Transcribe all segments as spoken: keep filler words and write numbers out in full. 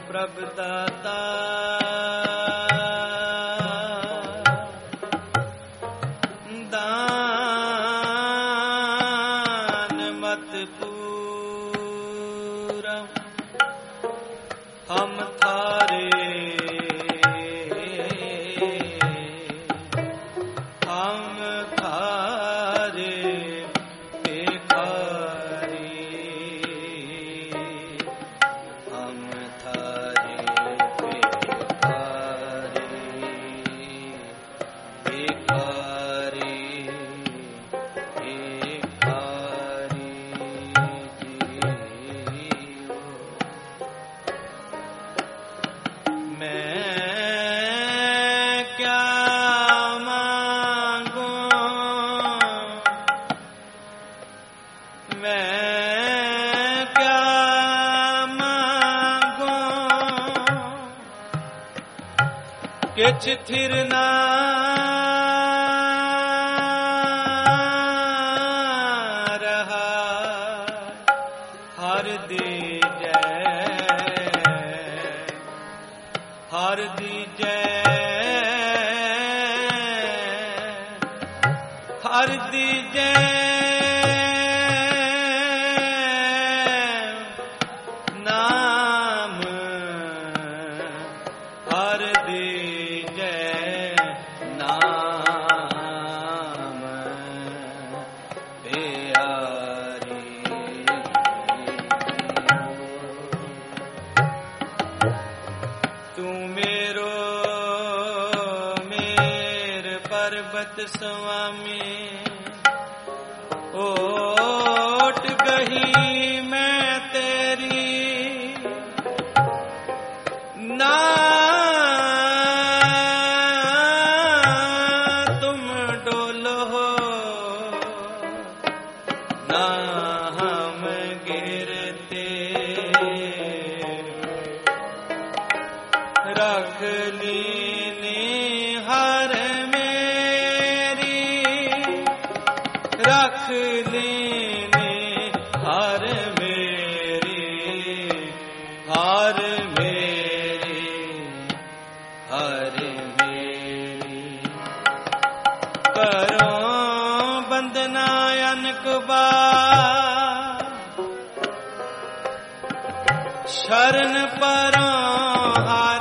प्रभु दाता दान मत पूरा हम थारे हम थारे भिखारी हम थारे भिखारी भिखारी भिखारी मैं क्या मांगूं मैं क्या मांगूं किछ थिर ना रहा हर दीजै हर दीजै हर दीजै नाम हर दीजै नाम प्यारी तू मेरो मेर पर्वत स्वामी ओट गही मैं तेरी ना तुम डोलो ना हम गिरते रख लीनी हर मेरी रख लीनी हर मेरी हर मेरी हर मेरी करो बंदना अनक बार शरण परो हर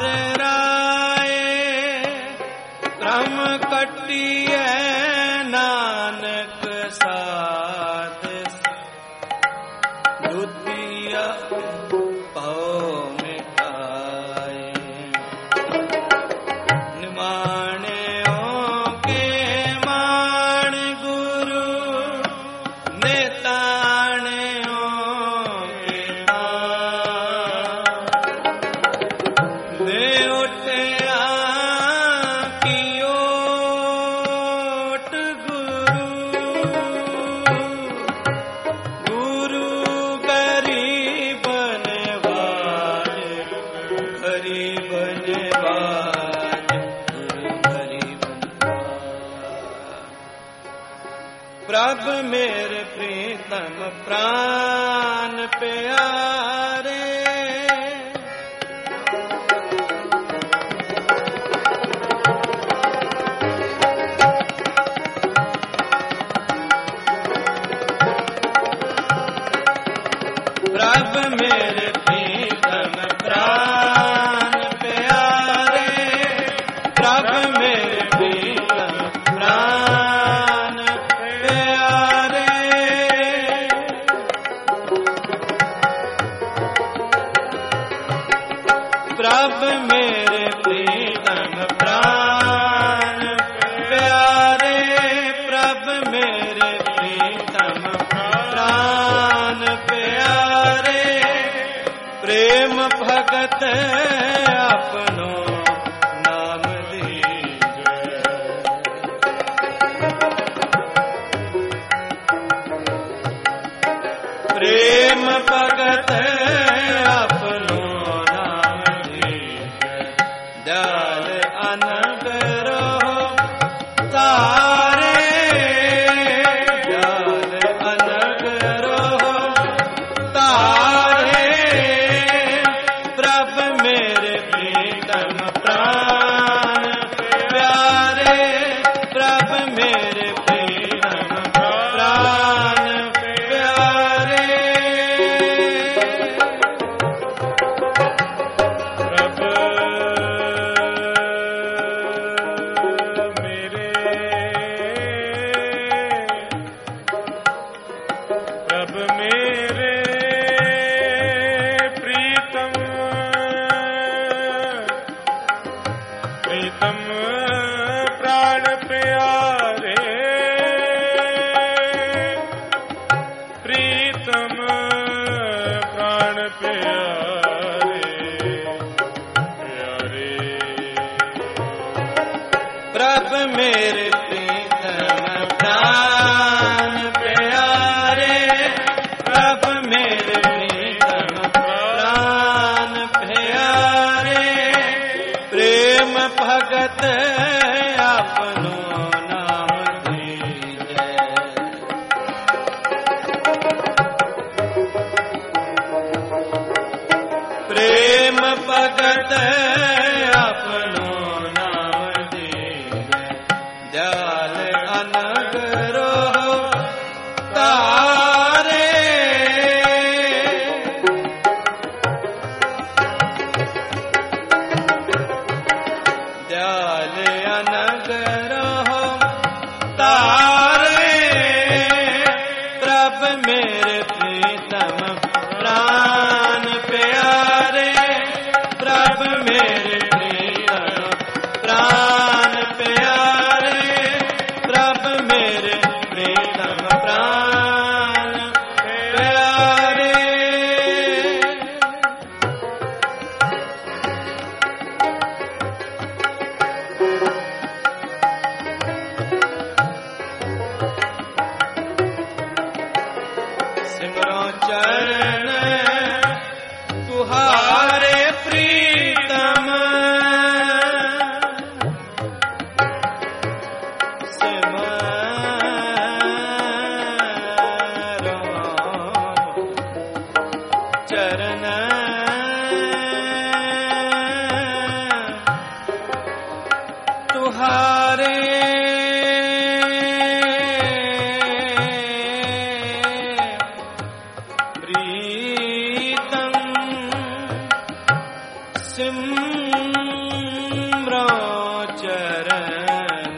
क्रम कटिए नानक साध दुतिया पाओ मिठाए निमाने के मान गुरु नेताने के ने उठे प्रभु मेरे प्रीतम प्राण प्यारे प्रभु मेरे प्रीतम प्राण प्यारे प्रभु मेरे प्रीतम प्राण प्रभु मेरे प्रीतम प्राण प्यारे प्रभु मेरे प्रीतम प्राण प्यारे प्रेम भगत अपनो नाम दीजे प्रेम भगत अपनो दयाल अनगरो तारे दयाल अनगरो तारे प्रभु में प्रभु मेरे प्रीतम प्राण प्यारे, प्रभु मेरे प्रीतम प्राण प्यारे, प्रेम भगत आपनो नाम दीजे। प्रेम भगत आपनो दयाल अनगरो तारे, दयाल अनगरो तारे, प्रभु मेरे प्रीतम प्राण प्यारे, प्रभु मेरे प्रीतम प्राण प्यारे, प्रभु मेरे प्रीतम प्राण प्यारे। सिमरो चरण तुहारे प्रीतम, चरण तुहारे प्रीतम, सिमरो चरण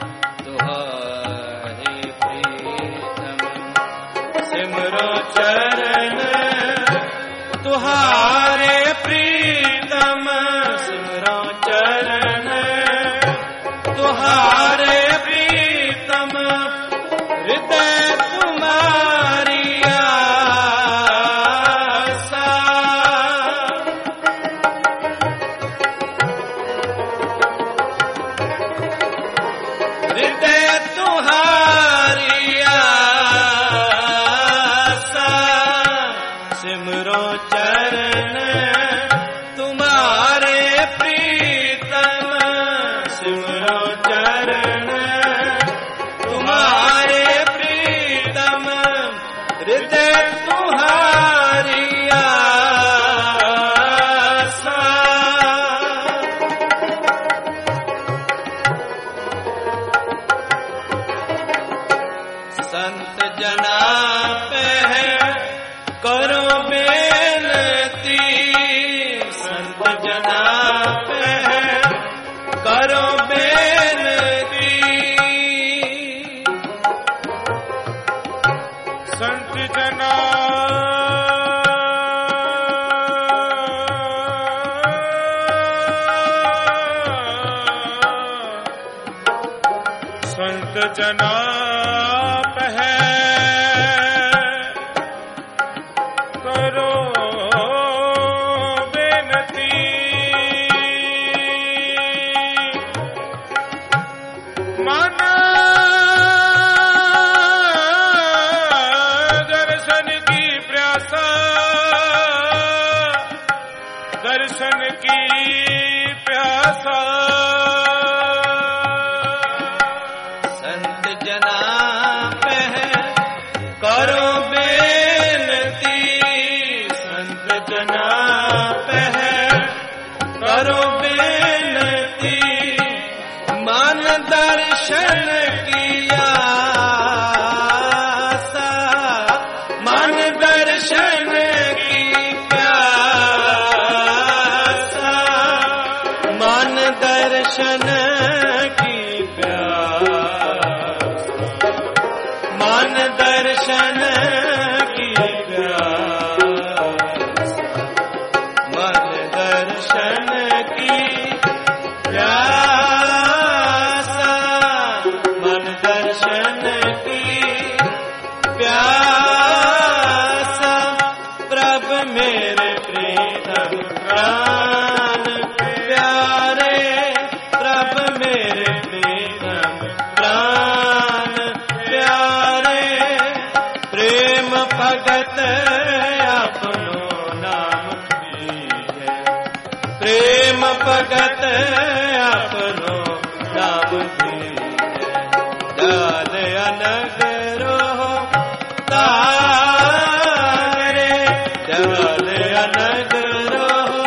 तुहारे प्रीतम, सिमरो चरण तुहारे प्रीतम, सिमरो चरण तुहारे प्रीतम, हृदय तुम्हारी आसा, हृदय तुम्हारी आसा, सिमरो चरण तुम्हारे प्रीतम, सिमरो चरण तुम्हारे प्रीतम, हृदय तुम्हारी आसा। संत जना पे है करो बेनती, संत जना पे है करो बेनती, संत जना संत जना करो बेनती, मन दर्शन की प्यासा, दर्शन की प्यासा, संत जना पे करो बेनती, संत जना पे करो बेनती, मान दर्शन किया आसा, मान दर्शन की प्यासा, मेरे प्रीतम प्राण प्यारे, प्रभु मेरे प्रीतम प्राण प्यारे, प्रेम भगत अपनो नाम दीजे, प्रेम भगत अपनो नाम दीजे, जाल अनग रहो तारे, जाल अनग रहो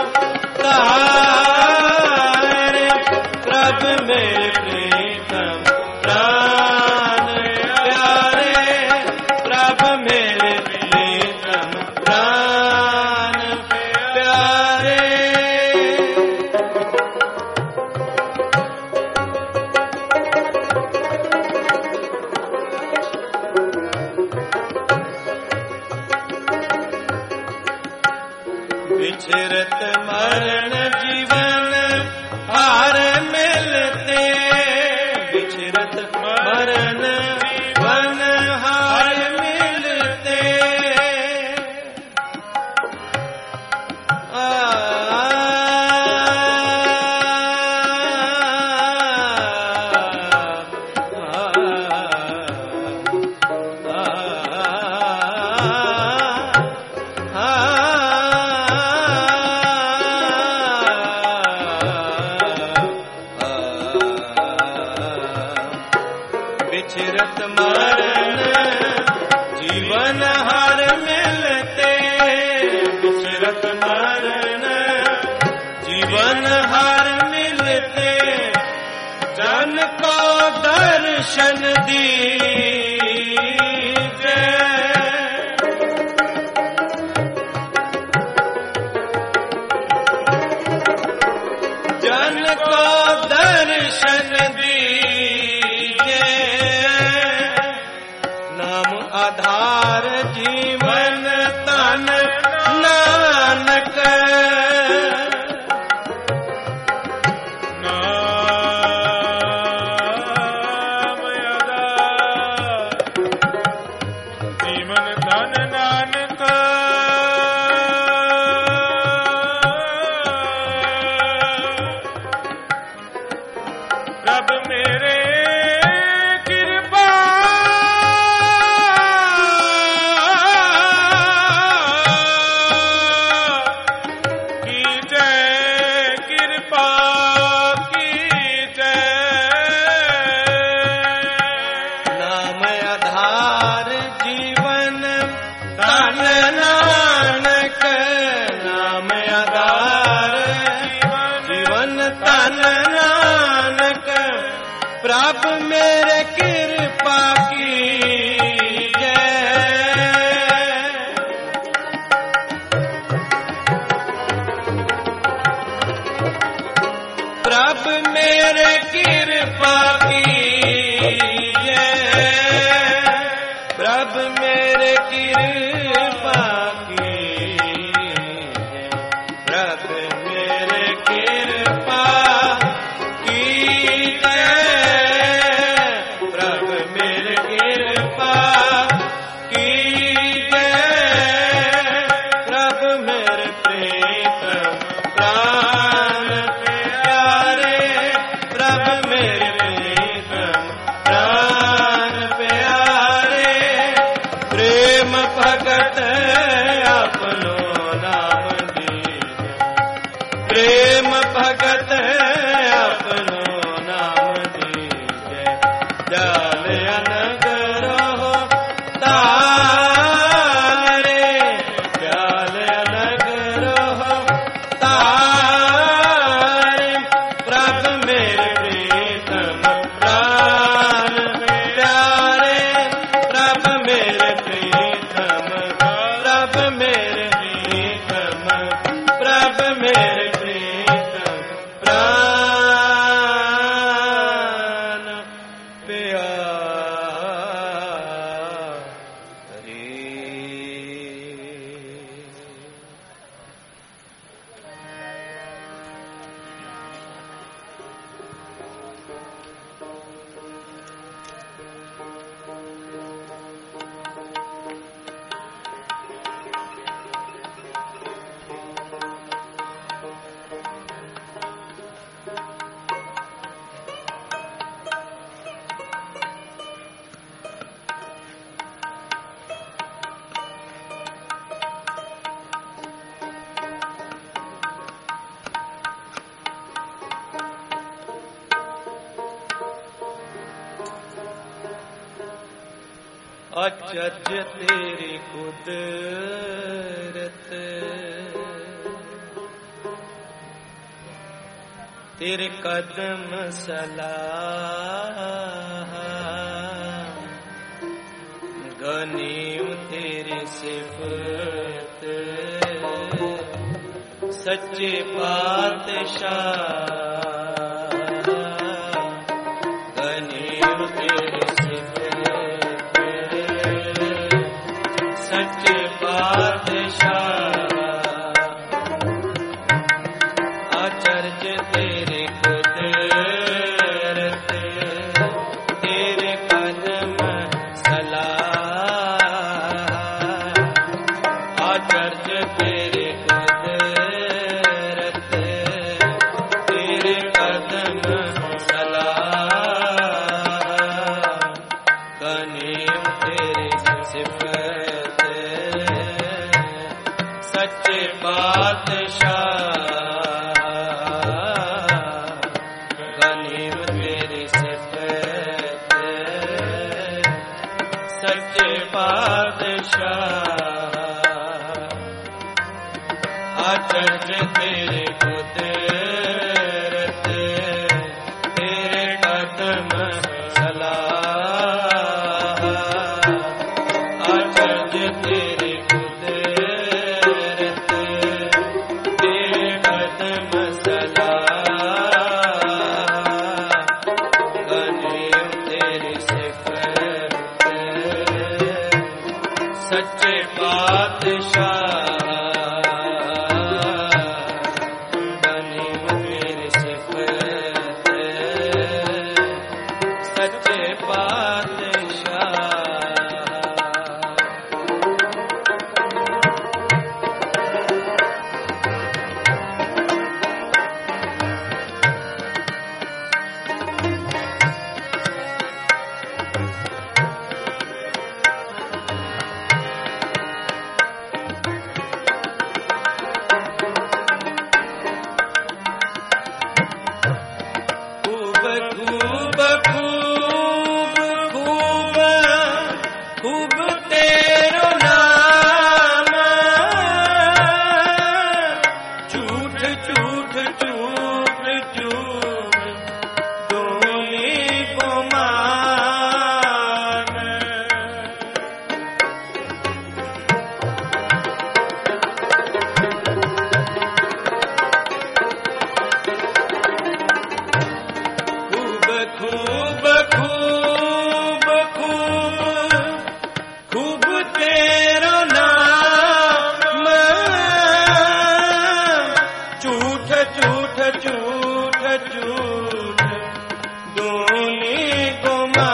तारे, प्रभु मेरे प्रीतम प्राण प्यारे, प्रभु मेरे प्रीतम प्राण प्यारे। विचरत मरण जीवन हार मिलते, विचरत मरण जीवन हार मिलते, आ, विचरत मरण जीवन हार मिलते, विचरत मरण जीवन हार मिलते, जन को दर्शन दीजे, जन को दर्शन दीजे, नाम आधार जीवन तन नानक, नाम आधार जीवन तन नानक, प्रभु मेरे कृपा की जय, कृपा की जय, नाम आधार जीवन तन नानक, नाम आधार जीवन तन नानक, प्रभु मेरे कृपा की जय, प्रभु मेरे कृपा की जय, प्रभु मेरे कृपा की जय, प्रभु मेरे कृपा की जय, प्रभु मेरे कृपा की जय, प्रभु मेरे प्रीतम प्राण प्यारे, प्रभु मेरे अचज तेरी कुदरत तेरे कदम सलाह गनीम तेरी सिफत सच्चे पातशाह गनीम तेरी सिफत सच्चे पातशाह आचर्य तेरे कुदरत तेरे कदम सलाह आचर्य तेरे कुदरत तेरे कदम सलाह गनीम तेरी सिफत सच्चे बादशाह गनीम तेरी सिफत सच्चे बादशाह आचर्य तेरे कुदरत तेरे कदम सलाह आचर्य तेरे कुदरत तेरे कदम सलाह गनीम तेरी सिफत सच्चे पातशाह गनीम तेरी सिफत सच्चे पातशाह खूब खूब खूब खूब खूब तेरो नाम झूठ झूठ झूठ झूठ दोनी को मान खूब खूब खूब खूब खूब तेरो नाम झूठ झूठ झूठ झूठ दोनी को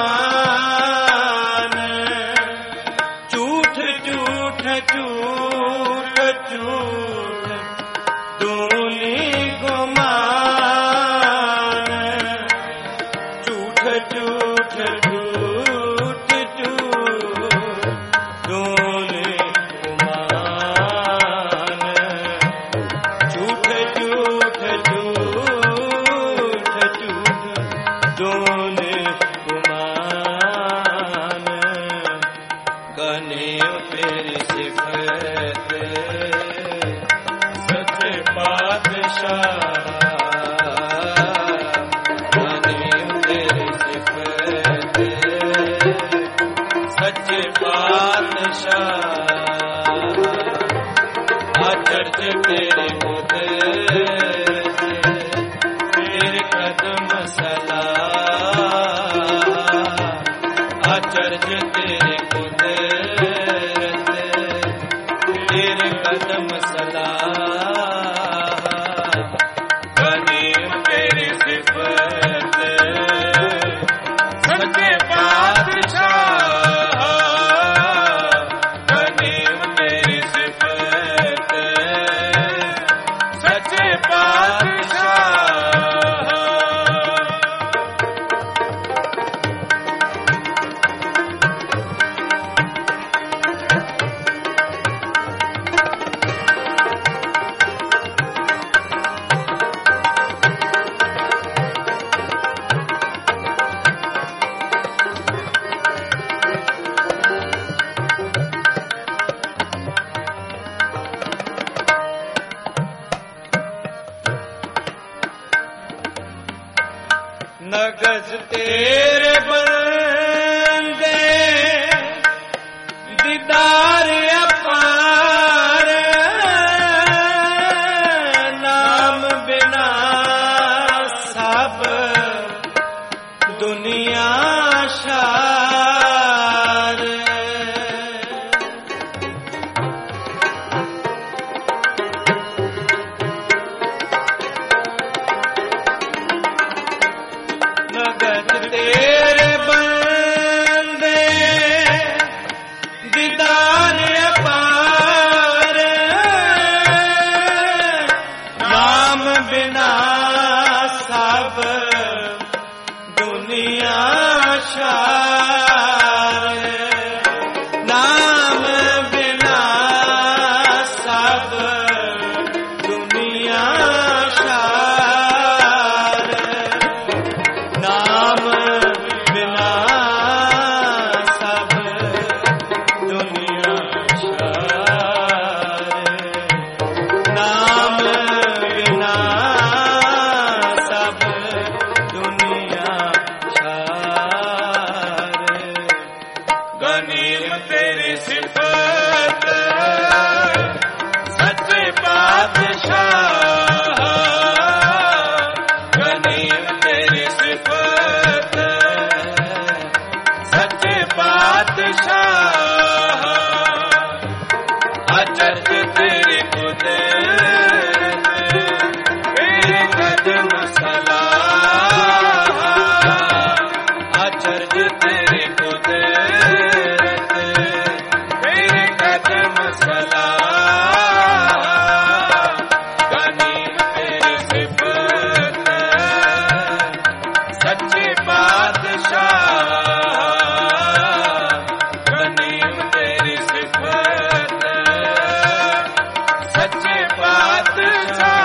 मान झूठ झूठ झूठ झूठ दोनी को मान झूठ झूठ झूठ झूठ दोने गुमान झूठ झूठ झूठ झूठ दोने गुमान गनीम तेरी सिफत सच्चे पातशाह गनीम तेरी सिफत सच्चे पातशाह आचर्य तेरे कुदरत तेरे कदम सलाह आचर्य तेरे कुदरत तेरे कदम सलाह गनीम तेरी सिफत सच्चे पातशाह गनीम तेरी सिफत सच्चे पातशाह भगत तेरे बंदे दीदार अपार नाम बिना सब दुनिया शार भगत तेरे बंदे दीदार अपार नाम बिना सब दुनिया शार नाम बिना सब दुनिया शार नाम बिना सब दुनिया शार नाम बिना सब दुनिया शार गनीम तेरी सिफत सच्चे बादशाह गनीम तेरी सिफत सच्चे बादशाह अचरज तेरी कुदरत तेरे कदम सलाह अचरज तेरी कुदरत तेरे कदम सलाह गनीम तेरी सिफत सच्चे बादशाह गनीम तेरी सिफत सच्चे बादशाह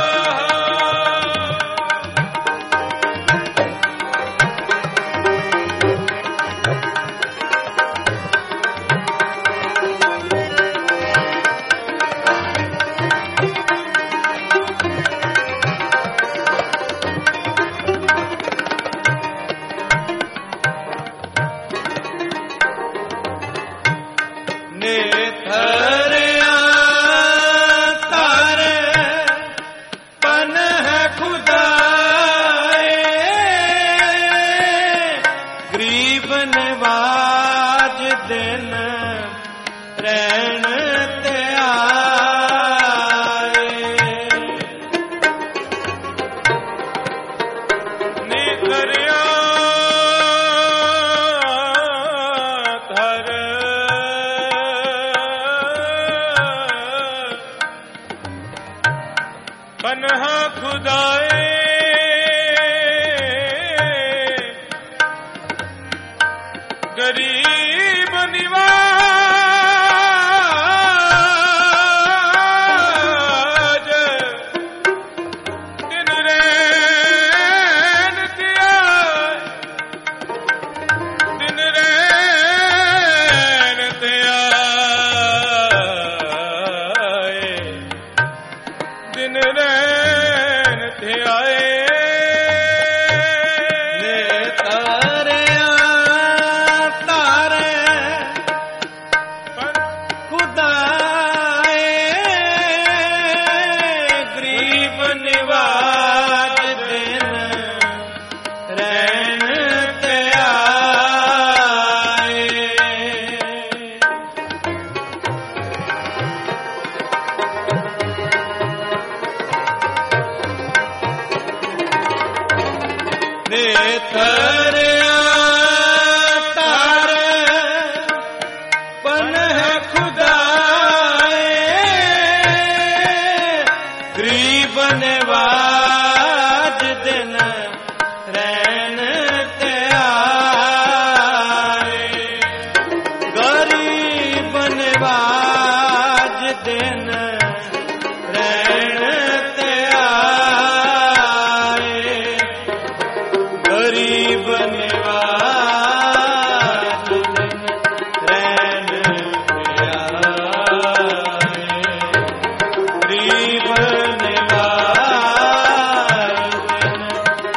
नेथरिया तारे पन है खुदाए गरीब नवाज दिन रैन ते आए नेथरिया धर पन्हा खुदाए गरीब निवाज दिन रैन दिया दिन रैन दिया दिन रैन ध्याए ने तारिया तारे खुदाए गरीब निवाज दिन रैन ते आए नेथरिया तारे पन है खुदाए गरीब नवाज दिन रैन ते आए गरीब नवाज दिन रैन ते आए गरीब निवाज रैन गरीब निवाज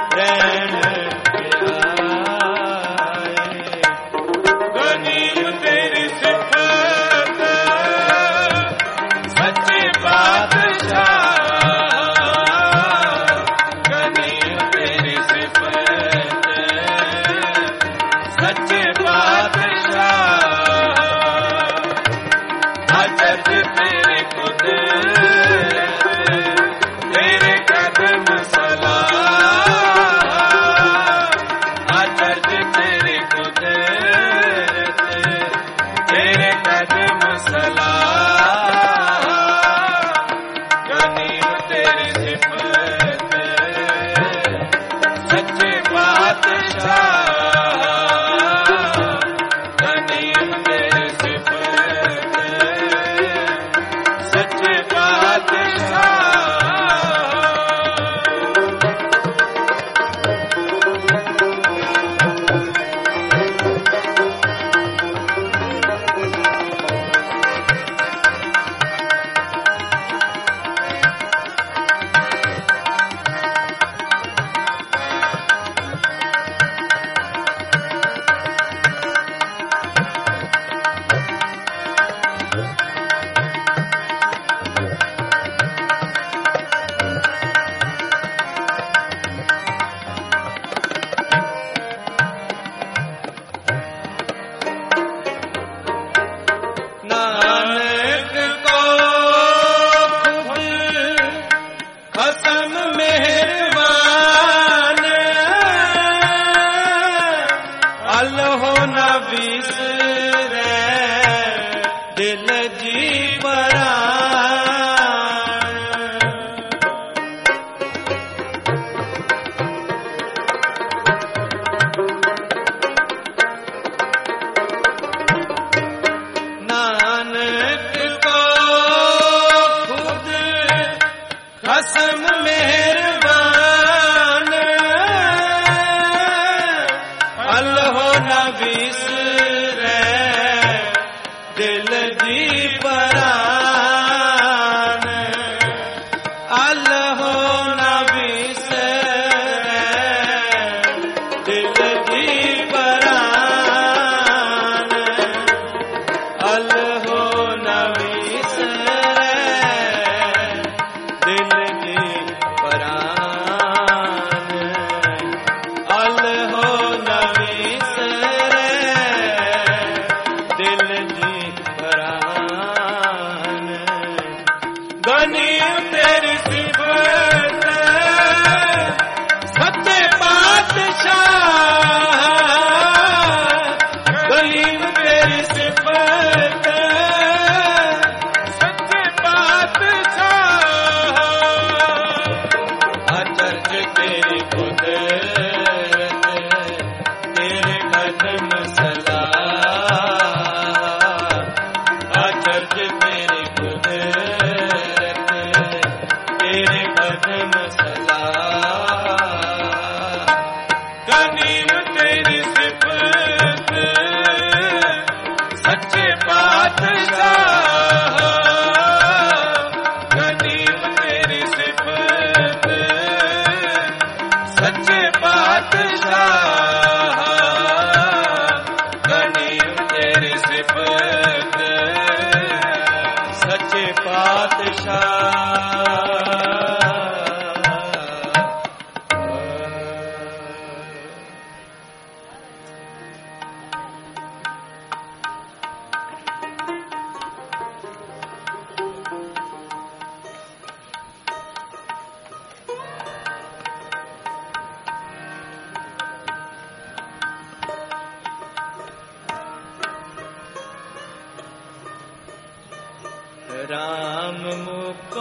राम मुको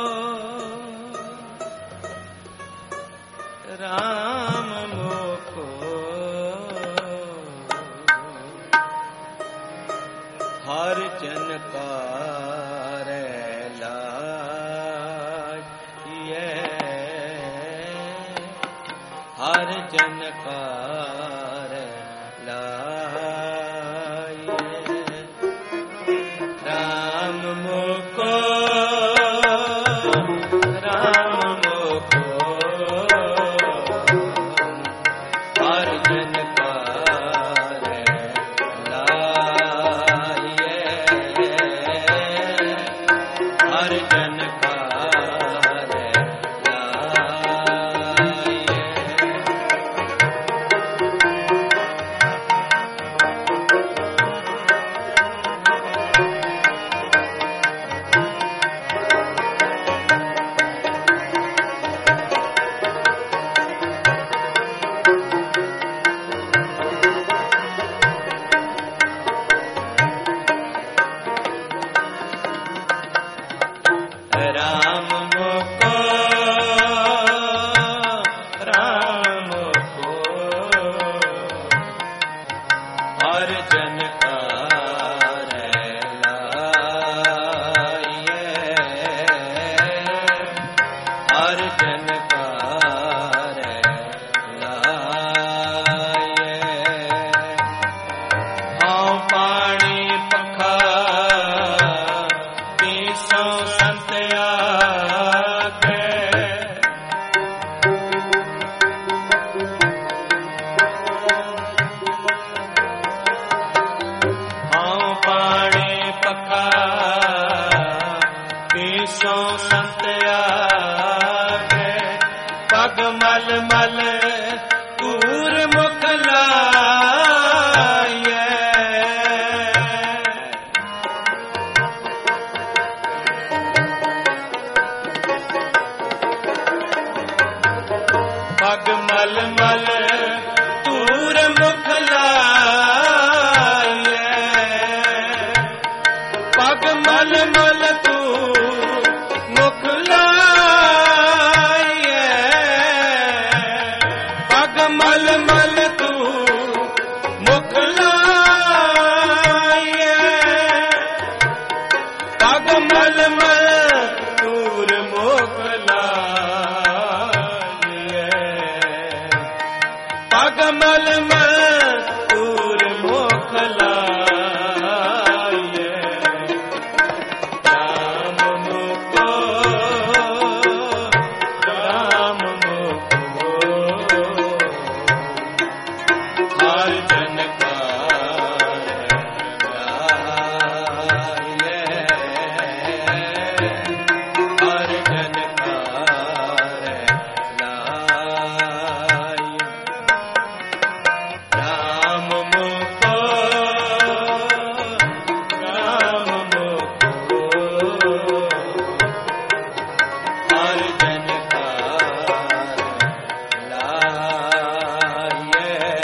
राम मुको हर जन का लाज ये हर जन का हर जन कार लाए। राम मुको राम को हर जन कार लाए। हर जन कार लाए। हाँ पानी पखा तीसो संत आगे। हाँ पानी पखा तीसो संत आगे। पग मल मल पूर मुख लाए। पग मल मल तूर मुख लाए। पग मल मल तूर मुख लाए। पग मल मल तूर मुख लाए। पग मल मल तूर मुख लाए। पग मल मल तूर मुख लाए। राम मुको राम मुको हर जन कार लाए। हर जन कार लाए। राम मुको राम मुको हर जन कार लाए।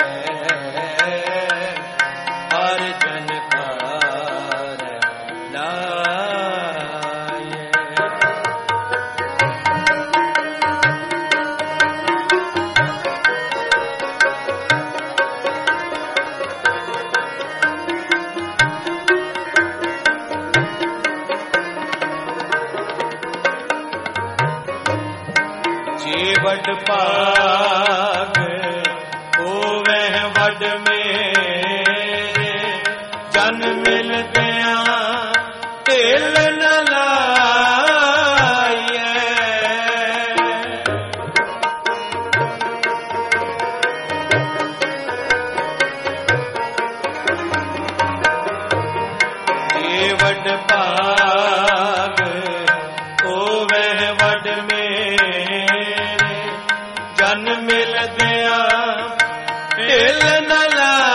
हर जन कार लाए। जे वड पाग होवे वड मेरे। जन मिलदिया ढिल न लाए। जे वड पाग होवे वड मेरे। जन मिलदिया ढिल न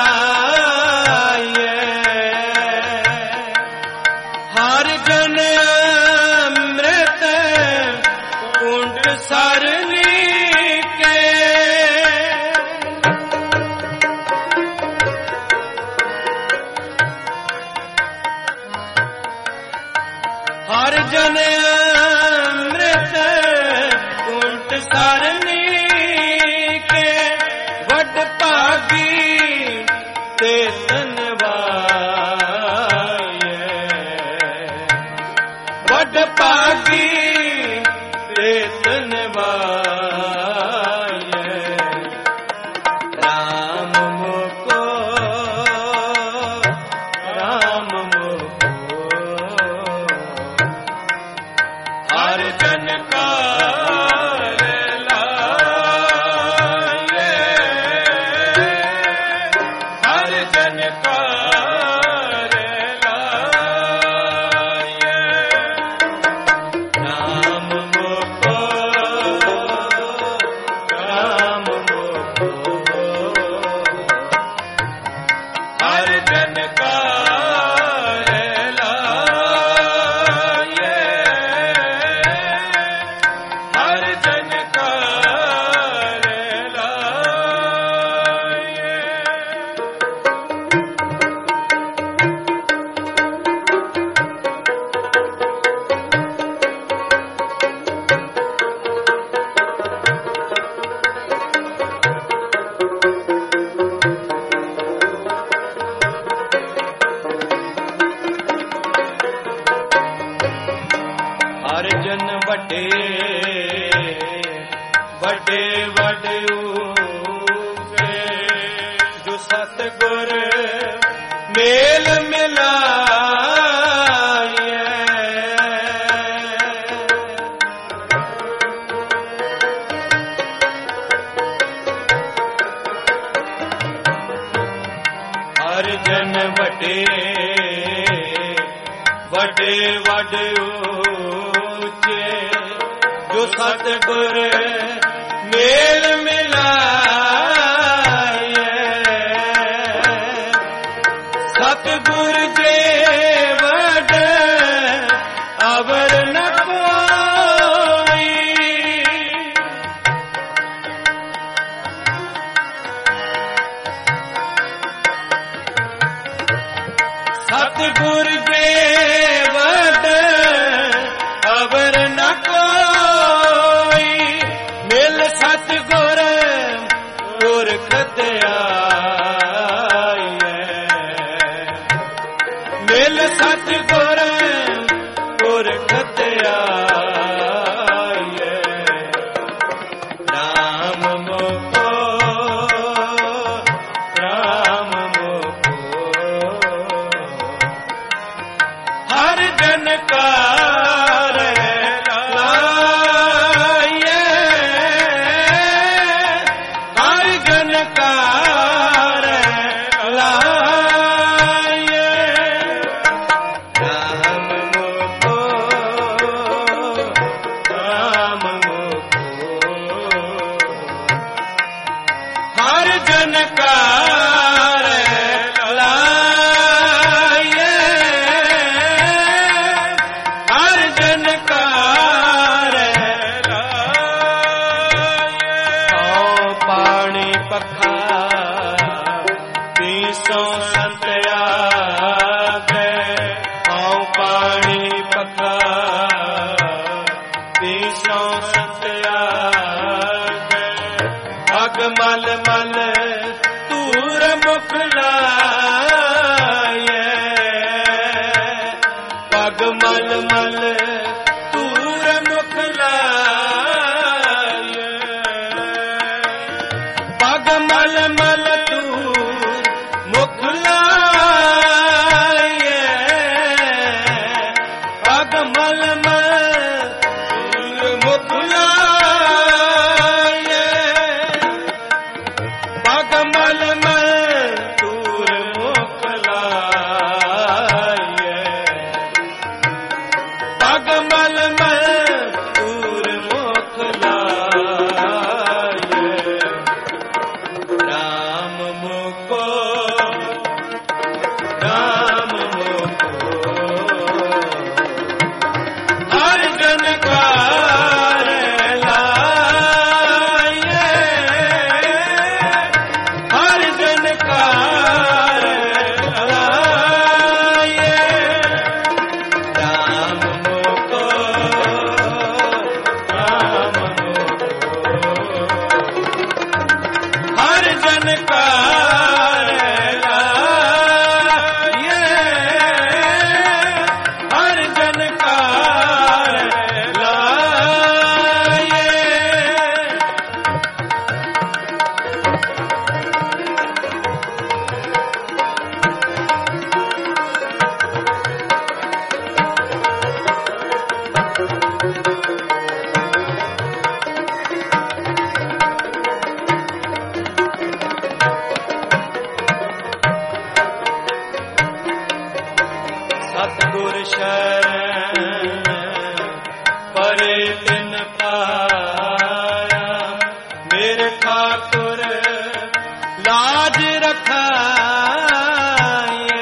लाए। हर जन हर जन वड्डे वड्डे वड्डे ऊचे जो सतगुर मेल मिलाए। हर जन वड्डे वड्डे वड्डे ऊचे जो सतगुर मेल मिलाए। सतगुर जे वड अवर न कोई। सतगुर जे वड अवर न कोई। मिल सतगुर पुरख त्याए। मिल सतगुर पुरख त्याए। राम मोको राम मोको हर जन कार लाए। हर जन कार लाए। राम मोको राम मोको हर जन कार लाए। हर जन कार लाए। आओ पानी पखा पीसो संत आगे। आओ पानी पखा पीसो संत आगे। अग मल मल तूर मुख लाए। पग मल मल तूर मुख लाए। पग मल मल तूर मुख लाए। पग मल मल तूर मुख लाए। पग मल मल तूर मुख लाए। पग मल मल तूर मुख लाए। राम मोको राम मोको हर जन कार लाए। हर जन कार लाए। राम मोको राम मोको हर जन कार लाए। हर जन कार लाए। सतगुर शरण परे तिन पाया। मेरे ठाकुर लाज रखाए।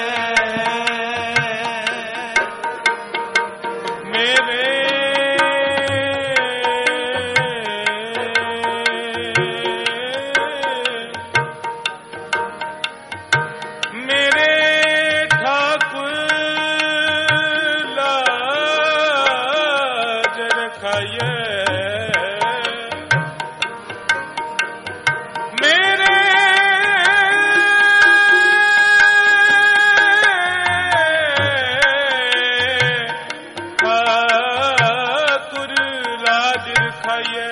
मेरे मेरे ठाकुर लाज रखाए। मेरे ठाकुर जाइए।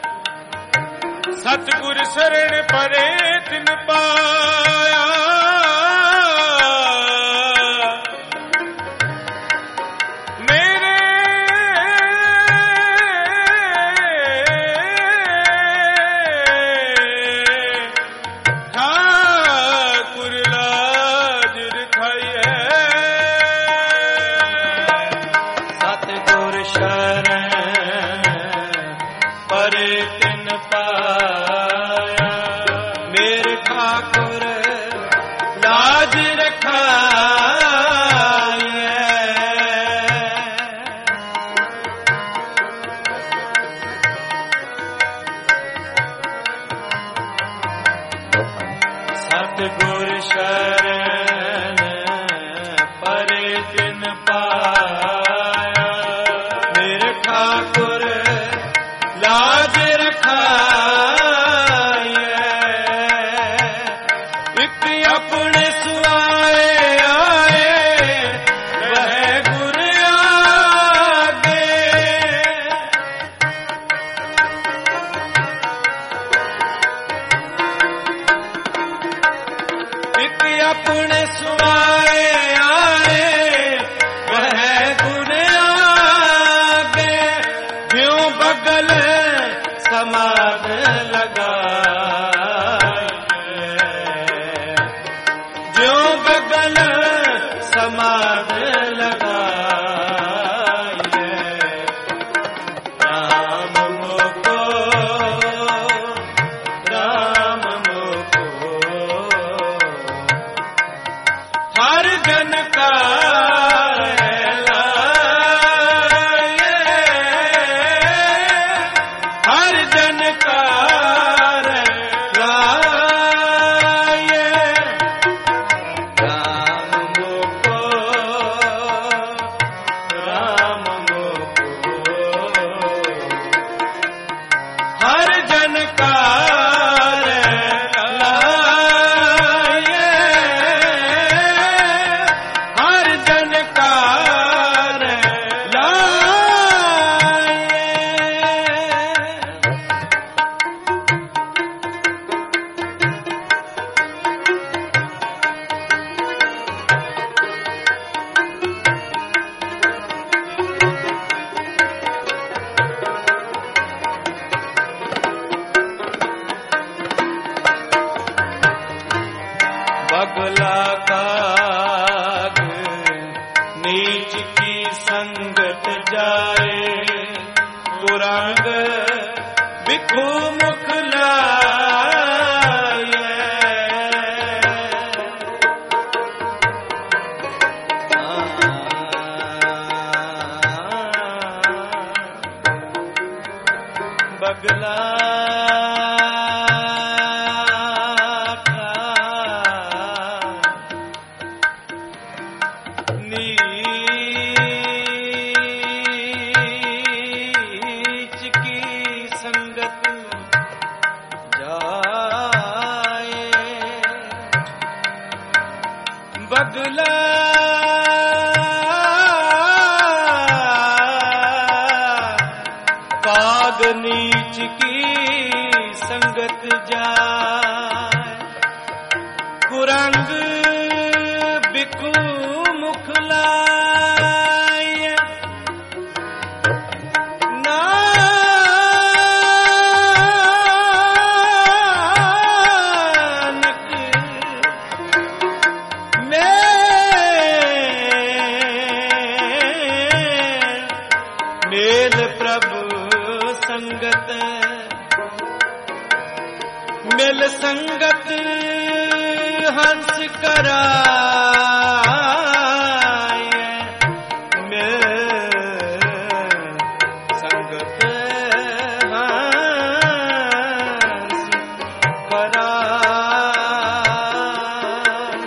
सतगुर शरण परे तिन पाया, मेरे ठाकुर लाज रखाइए। सतगुर शरण परे तिन पाया, मेरे ठाकुर लाज रखाइए। सतगुर शरण परे तिन पाया, मेरे ठाकुर लाज रखाइए। एक अपने सुआए आए, वह गुर आगे। एक अपने सुआए आए, वह गुर आगे। क्यों बगल समाध लगाए, क्यों बगल समाध लगाए। राम मोको राम मोको हर जन का हर जन का लाए। राम मोको राम मोको हर जन का लाए। हर जन का लाए। बगला काग नीच की संगत जाए, कुरंग बिखु मुख लाए। बगला नीच की संगत जाए, बगला काग नीच की संगत जाए, कुरंग बिकू मुख लाए। नानक मेल प्रभु संगत, मिल संगत हंस कराए। मिल संगत हंस कराए।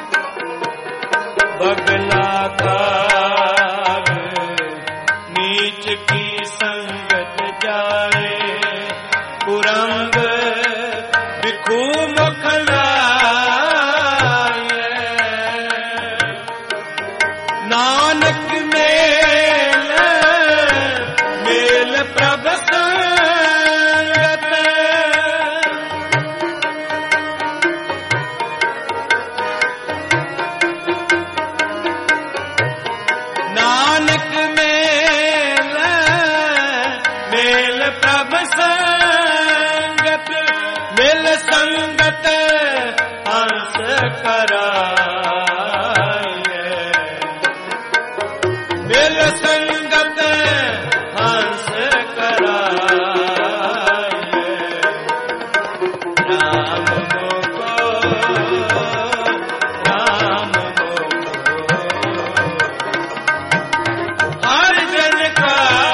बगला काग नीच की संगत जाए, कुरंग बिखू मुख लाए। नानक मेल मेल प्र मेल प्रभ संगत मिल संगत हंस कराए मिल संगत हंस कराए राम मोको राम मोको हर जन का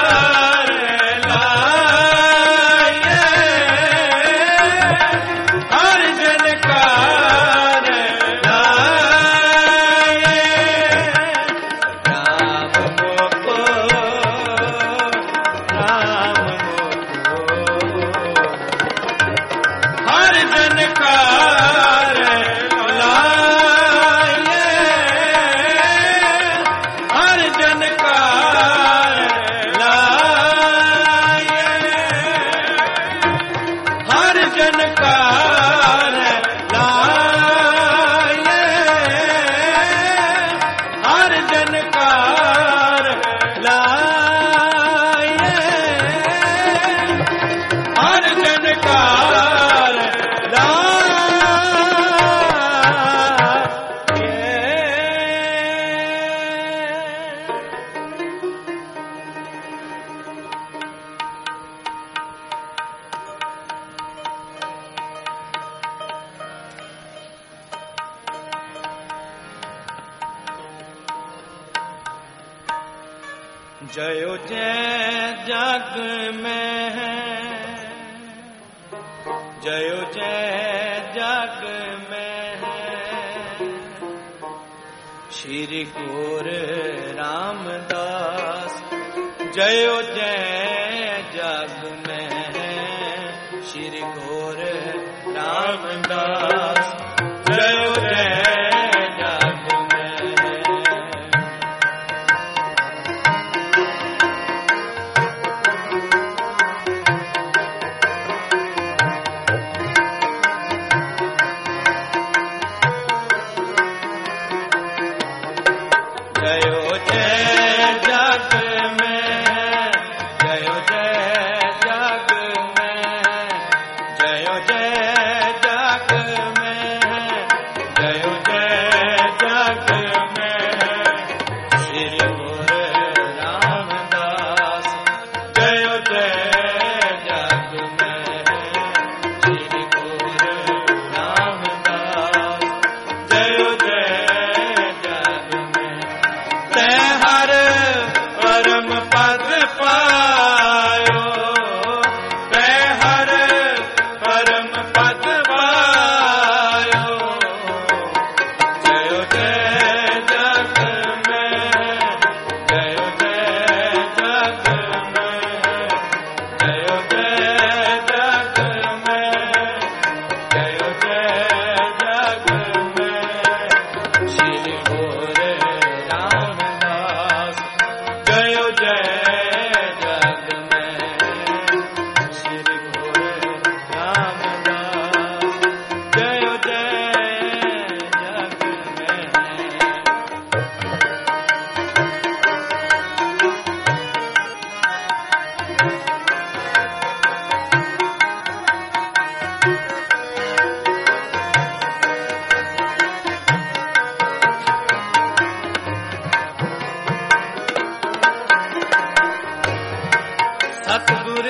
जयो जय जग में है जयो जय जग में है श्री गुर रामदास जयो जय जग में है श्री गुर रामदास जयो जय सतगुर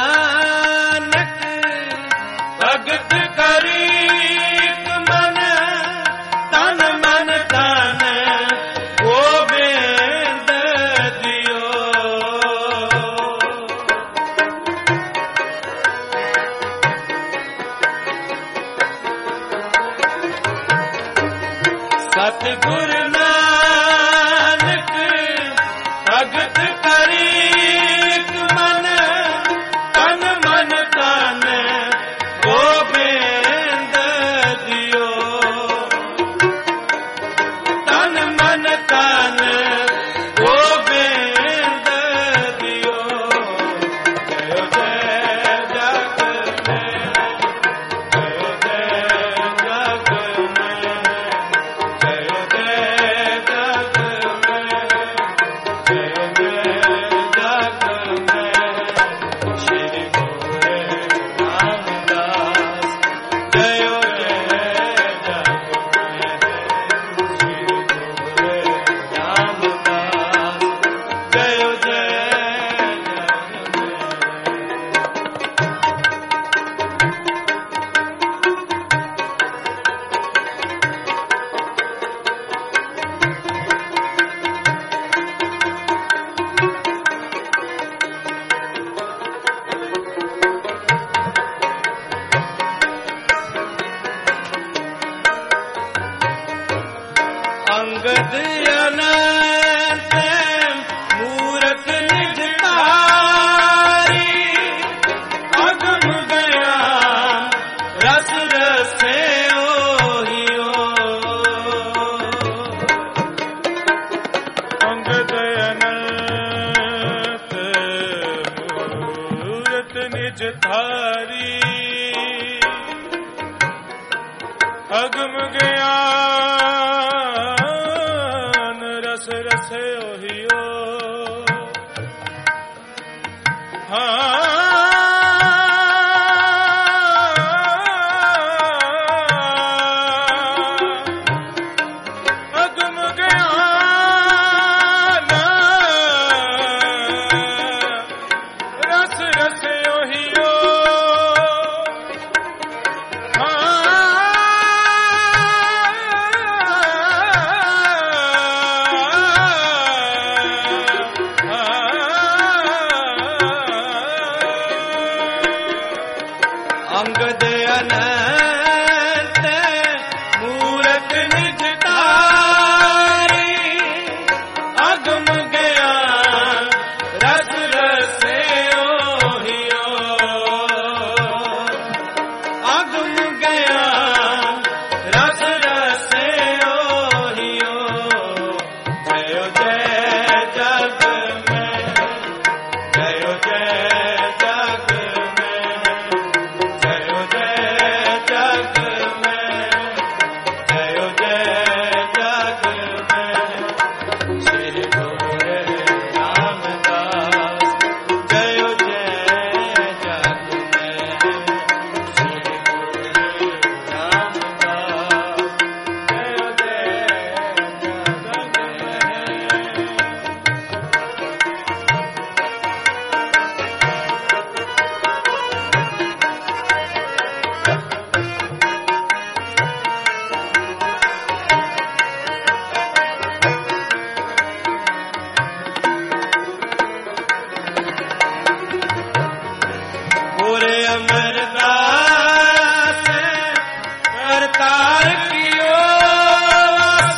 नानक भगत करी मन तन मन तन गोबिंद दियो सतगुर नानक भगत करी जय निज थारी अगम ज्ञान रस रस ओहियो हाँ अंगद अनंत मूरत निज तारी अगम ज्ञान रस रस ओहियो अगम ज्ञान रस रस ओहियो जय जय जग में जय जय अमरदास करतार कियो वास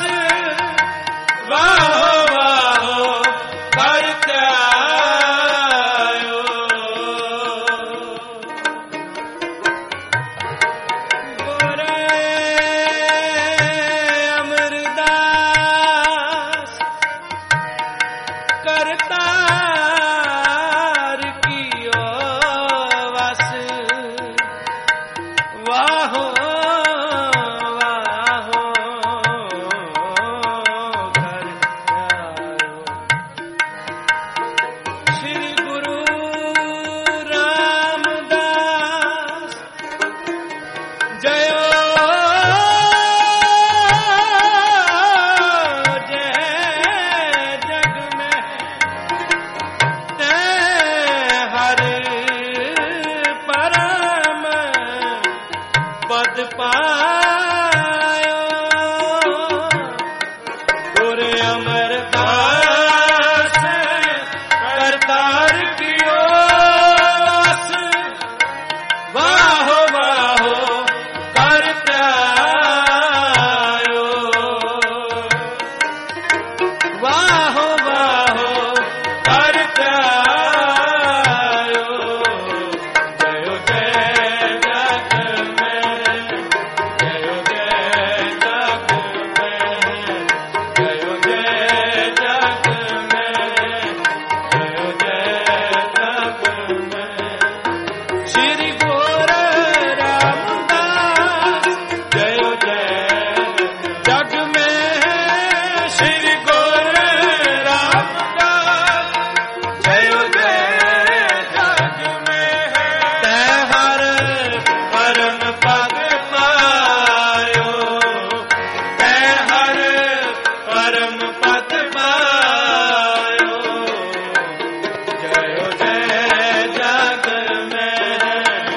वाहो वाहो करते आयो गोरे अमरदास करतार कियो वाहो वाहो श्री गुरु रामदास जयो जय जग में ते हर परम पद पायो गुरु अमरदास करतार कियो वास वाहो वाहो करते आयो वाहो वाहो करते आयो जय जय जग में जय जय जग में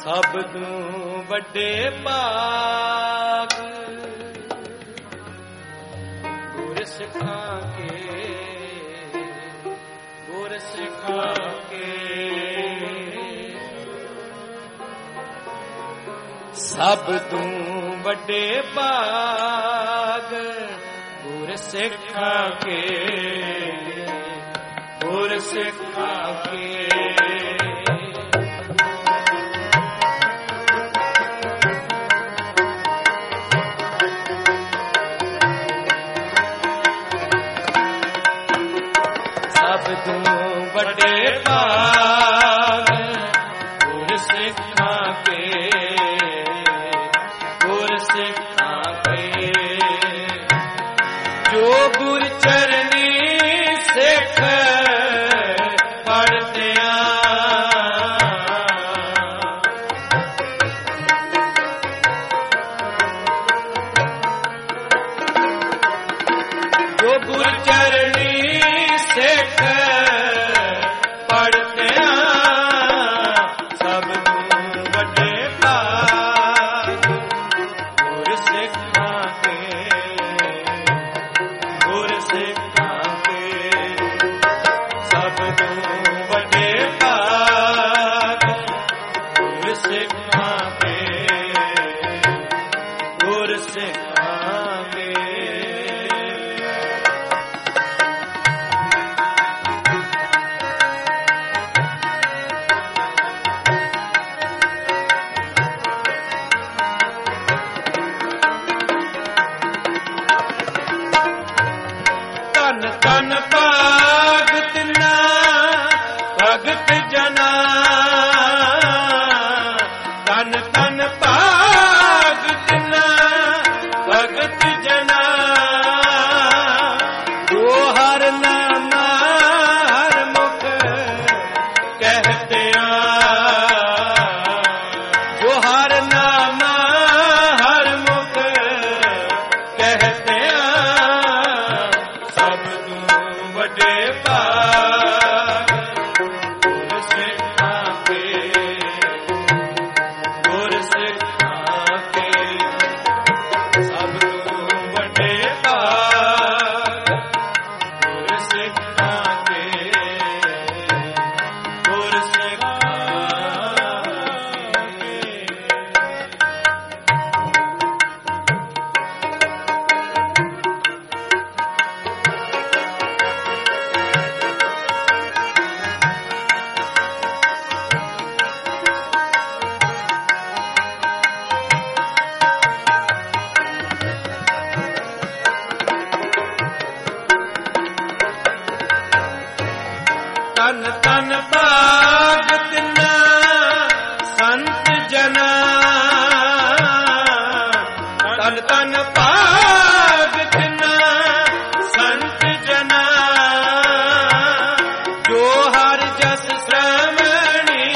ਸਭ ਤੋਂ ਵੱਡੇ ਭਾਗ ਗੁਰ ਸਿੱਖਾਂ ਕੇ, ਗੁਰ ਸਿੱਖਾਂ ਕੇ। ਸਭ ਤੋਂ ਵੱਡੇ ਭਾਗ ਗੁਰ ਸਿੱਖਾਂ ਕੇ, ਗੁਰ ਸਿੱਖਾਂ ਕੇ। ਸਭ ਤੋਂ ਵੱਡੇ ਭਾਗ ਗੁਰ ਸਿੱਖਾਂ ਕੇ, ਗੁਰ ਸਿੱਖਾਂ ਕੇ। ਜੋ ਗੁਰ ਚਰਨੀ ਸਿੱਖ ਪੜ੍ਹਦਿਆਂ, ਜੋ ਗੁਰ ਚਰਨੀ ਸਿੱਖ ਪੜ੍ਹਦਿਆਂ, ਸਭ ਤੋਂ ਵੱਡੇ ਭਾਗ ਗੁਰ ਸਿੱਖਾਂ ਕੇ, ਗੁਰ ਸਿੱਖਾਂ ਕੇ। ਸਭ ਤੋਂ ਵੱਡੇ ਭਾਗ ਗੁਰ ਸਿੱਖਾਂ ਕੇ, ਗੁਰ ਸਿੱਖਾਂ ਕੇ। ਧਨ ਧਨ ਭਾਗ ਤਿਨਾ ਭਗਤ ਜਨਾ, ਧਨ ਧਨ ਭਾਗ ਤਿਨਾ ਭਗਤ ਜਨਾ। ਜੋ ਹਰ ਨਾਮ ਹਰ ਮੁਖ ਕਹਿਤਿਆਂ, ਜੋ ਹਰ ਨਾਮ ਹਰ ਮੁਖ ਕਹਿਤਿਆਂ, ਸਭ ਤੋਂ ਵੱਡੇ ਭਾਗ ਗੁਰ ਸਿੱਖਾਂ ਕੇ, ਗੁਰ ਸਿੱਖਾਂ ਕੇ। ਸਭ ਤੋਂ ਵੱਡੇ ਭਾਗ ਗੁਰ ਸਿੱਖਾਂ ਕੇ, ਗੁਰ ਸਿੱਖਾਂ ਕੇ। ਤਨ ਤਨ ਭਾਗ ਤਿਨਾ ਸੰਤ ਜਨਾ, ਤਨ ਤਨ ਭਾਗ ਤਿਨਾ ਸੰਤ ਜਨਾ। ਜੋ ਹਰ ਜਸ ਸ਼੍ਰਵਣੀ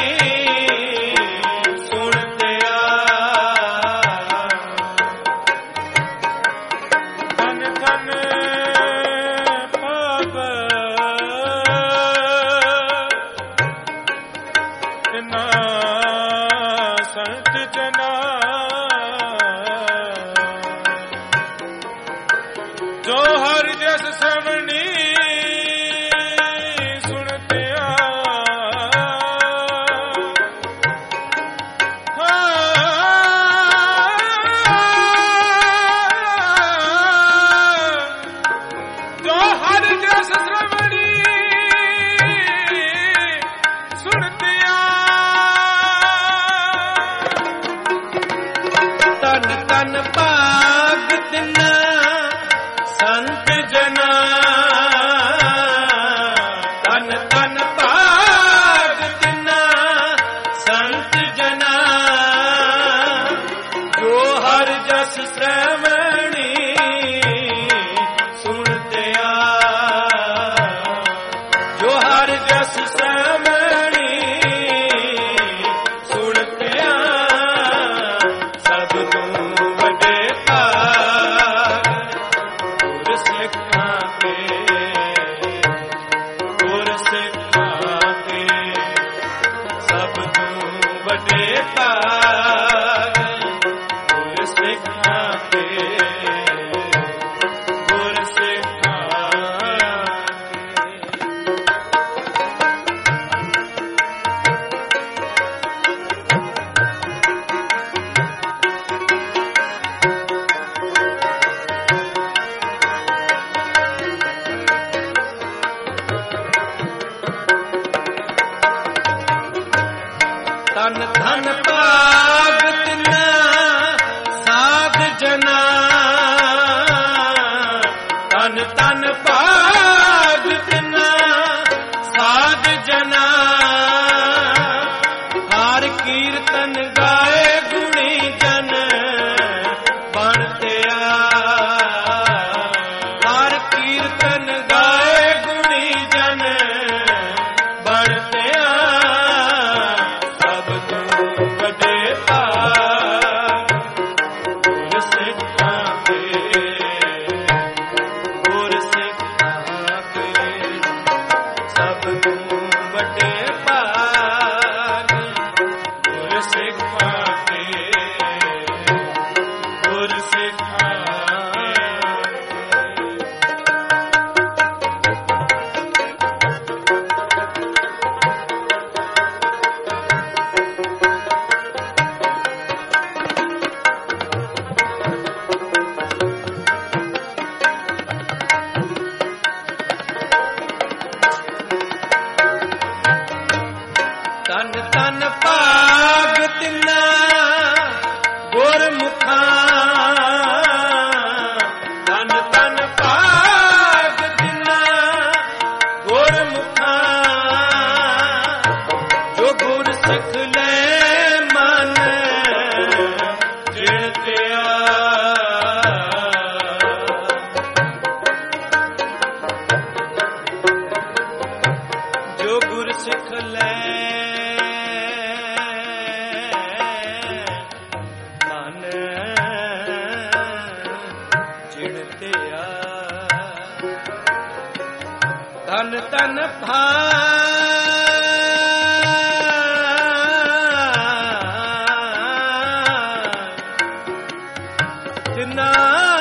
ਸੁਣਦਿਆਂ, ਧਨ ਧਨ ਭਾਗ ਤਿਨਾ ਸੰਤ ਜਨਾ। ਜੋ ਹਰ ਜਸ ਸ਼੍ਰਵਣੀ ਸੁਣਦਿਆਂ, ਜੋ ਹਰ ਜਸ ਸ਼੍ਰਵਣੀ ਸੁਣਦਿਆਂ, ਤਨ ਤਨ ਭਾਗ ਤਿਨਾ ਸੰਤ ਜਨਾ, ਤਨ ਤਨ ਭਾਗ ਤਿਨਾ ਸੰਤ ਜਨਾ। ਜੋ ਹਰ ਜਸ ਸ਼੍ਰਵਣੀ ਸੁਣਦਿਆਂ, ਜੋ ਹਰ ਜਸ ਸ਼੍ਰਵਣੀ ਸੁਣਦਿਆਂ, ਸਭ ਤੋਂ ਵੱਡੇ ਭਾਗ ਗੁਰ ਸਿੱਖਾਂ ਕੇ, ਗੁਰ ਸਿੱਖਾਂ ਕੇ। ਸਭ ਤੋਂ ਵੱਡੇ ਭਾਗ ਧਨ ਧਨ ਭਾਗ ਤਿਨਾ ਸਾਧ ਜਨਾ, ਧਨ ਧਨ ਭਾਗ ਤਿਨਾ ਸਾਧ ਜਨਾ, ਹਰ ਕੀਰਤਨ ਗਾਏ ਗੁਣੀ ਜਨ ਬਣਤਿਆ, ਹਰ ਕੀਰਤਨ ਗਾਏ ਗੁਣੀ ਜਨ ਬਣਤਿਆ, ਸਭ ਤੋਂ ਵੱਡੇ ਭਾਗ ਗੁਰ ਸਿੱਖਾਂ ਕੇ, ਗੁਰ ਸਿੱਖਾਂ ਕੇ, ਸਭ ਤੋਂ ਵੱਡੇ ਭਾਗ ਗੁਰ ਸਿੱਖਾਂ ਕੇ, ਗੁਰ ਸਿੱਖਾਂ ਕੇ। ਤਨ ਤਨ ਭਾਗ ਤਿਨਾ ਗੁਰਮੁਖਾਂ, ਤਨ ਤਨ ਭਾਗ ਤਿਨਾ ਗੁਰਮੁਖਾਂ, ਜੋ ਗੁਰ ਸਿੱਖ ਲੈ ਮਨ ਜਿਣਤਿਆ, ਜੋ ਗੁਰ ਸਿੱਖ ਲੈ ਮਨ ਜਿਣਤਿਆ, ਧਨ ਧਨ ਭਾਗ ਤਿਨਾ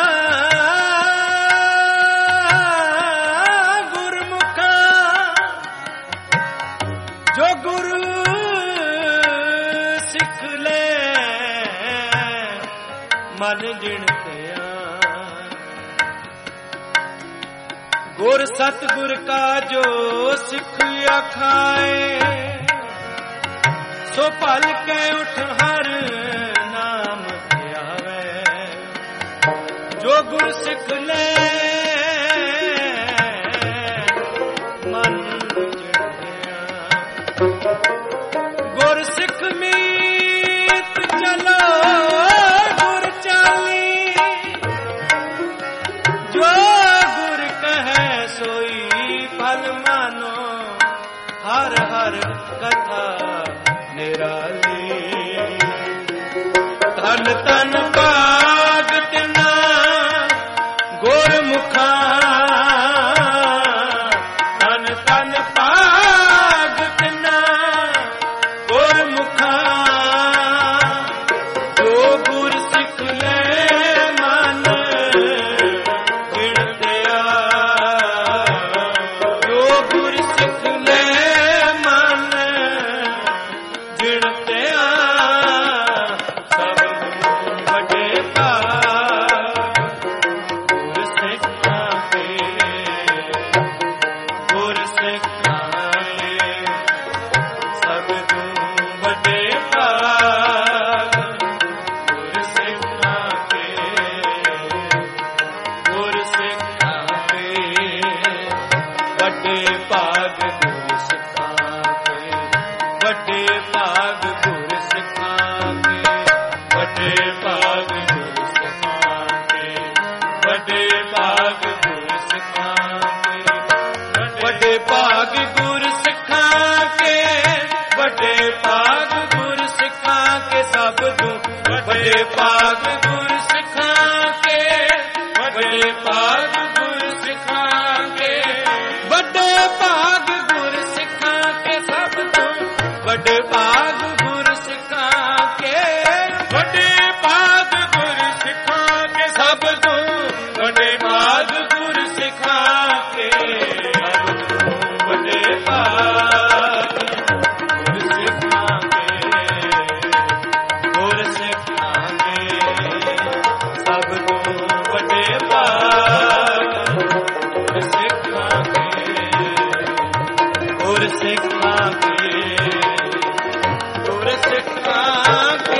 ਗੁਰਮੁਖਾਂ, ਜੋ ਗੁਰੂ ਸਿੱਖ ਲੈ ਮਨ ਜਿਣਤਿਆ, ਗੁਰ ਸਤਿਗੁਰ ਕਾ ਜੋ ਸਿੱਖ ਆਖਾਏ, ਸੋ ਭਲ ਕੇ ਉਠ ਹਰ ਨਾਮ ਧਿਆਵੇ, ਜੋ ਗੁਰ ਸਿੱਖ ਲੈ ਮਨ ਜਿਣਤਿਆ, ਗੁਰ ਸਿੱਖ ਮੀਤ ਚਲੋ ਗੁਰ ਚਾਲੀ, ਜੋ ਗੁਰ ਕਹੈ ਸੋਈ ਫਲ ਮਾਨੋ, ਹਰ ਹਰ ਕਥਾ ਨਿਰਾਲੀ, ਧਨ ਧਨ ਭਾਗ ਤਿਨਾ ਗੁਰਮੁਖਾਂ, ਧਨ ਧਨ ਭਾਗ ਤਿਨਾ ਗੁਰਮੁਖਾਂ, ਜੋ ਗੁਰ ਸਿੱਖ ਲੈ ਮਨ ਜਿਣਤਿਆ, ਜੋ ਗੁਰ ਸਿੱਖ ਲੈ ਮਨ ਜਿਣਤਿਆ, ਸਭ ਤੋਂ ਵੱਡੇ ਭਾਗ ਗੁਰ ਸਿੱਖਾਂ ਕੇ, ਗੁਰ ਸਿੱਖਾਂ ਕੇ, ਸਭ ਤੋਂ ਵੱਡੇ ਭਾਗ ਗੁਰ ਸਿੱਖਾਂ ਕੇ, ਗੁਰ ਸਿੱਖਾਂ ਕੇ, ਵੱਡੇ ਭਾਗ ਗੁਰ ਸਿੱਖਾਂ ਕੇ, ਵੱਡੇ ਭਾਗ ਗੁਰ ਸਿੱਖਾਂ ਕੇ, ਵੱਡੇ ਭਾਗ ਗੁਰ ਸਿੱਖਾਂ ਕੇ, ਵੱਡੇ ਭਾਗ ਗੁਰ ਸਿੱਖਾਂ ਕੇ, ਵੱਡੇ ਭਾਗ ਗੁਰ ਸਿੱਖਾਂ ਕੇ, ਵੱਡੇ ਭਾਗ ਗੁਰ ਸਿੱਖਾਂ ਕੇ, ਸਭ ਤੋਂ ਵੱਡੇ ਭਾਗ ਗੁਰ ਸਿੱਖਾਂ ਕੇ, ਵੱਡੇ ਭਾਗ ਗੁਰ ਸਿੱਖਾਂ ਕੇ, ਵੱਡੇ ਭਾਗ ਗੁਰ ਸਿੱਖਾਂ ਕੇ, ਸਭ ਤੋਂ ਵੱਡੇ ਭਾਗ ਗੁਰ ਸਿੱਖਾਂ ਕੇ, ਵੱਡੇ ਭਾਗ ਗੁਰ ਸਿੱਖਾਂ ਕੇ, ਸਭ ਤੋਂ ਵੱਡੇ ਭਾਗ ਗੁਰ ਸਿੱਖਾਂ ਕੇ, ਵੱਡੇ ਭਾਗ ਗੁਰ ਸਿੱਖਾਂ ਕੇ, ਗੁਰ ਸਿੱਖਾਂ ਕੇ, ਸਭ ਤੋਂ ਵੱਡੇ ਭਾਗ ਗੁਰ ਸਿੱਖਾਂ ਕੇ, ਗੁਰ ਸਿੱਖਾਂ ਕੇ, ਗੁਰ ਸਿੱਖਾਂ काके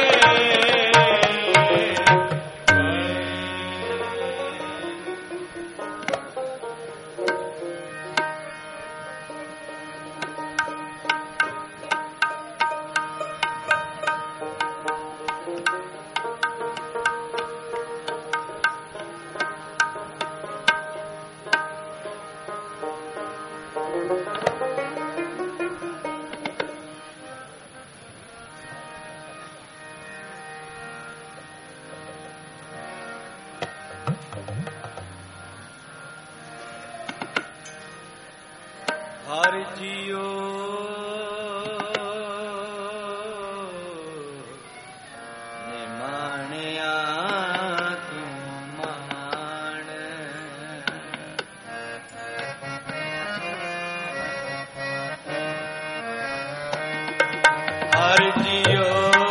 हर जियो निमाणिया तू मान हर जियो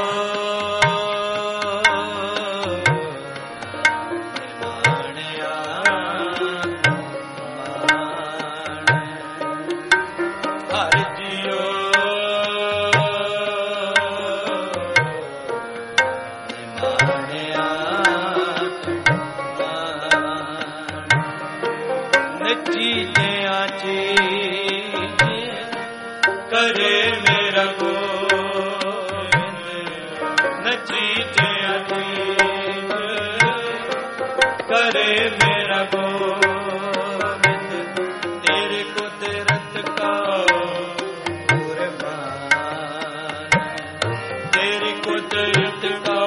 करे मेरा गोविंद नचीते अजीत करे मेरा गोविंद तेरे कुदरत का कुर्बान तेरी कुदरत का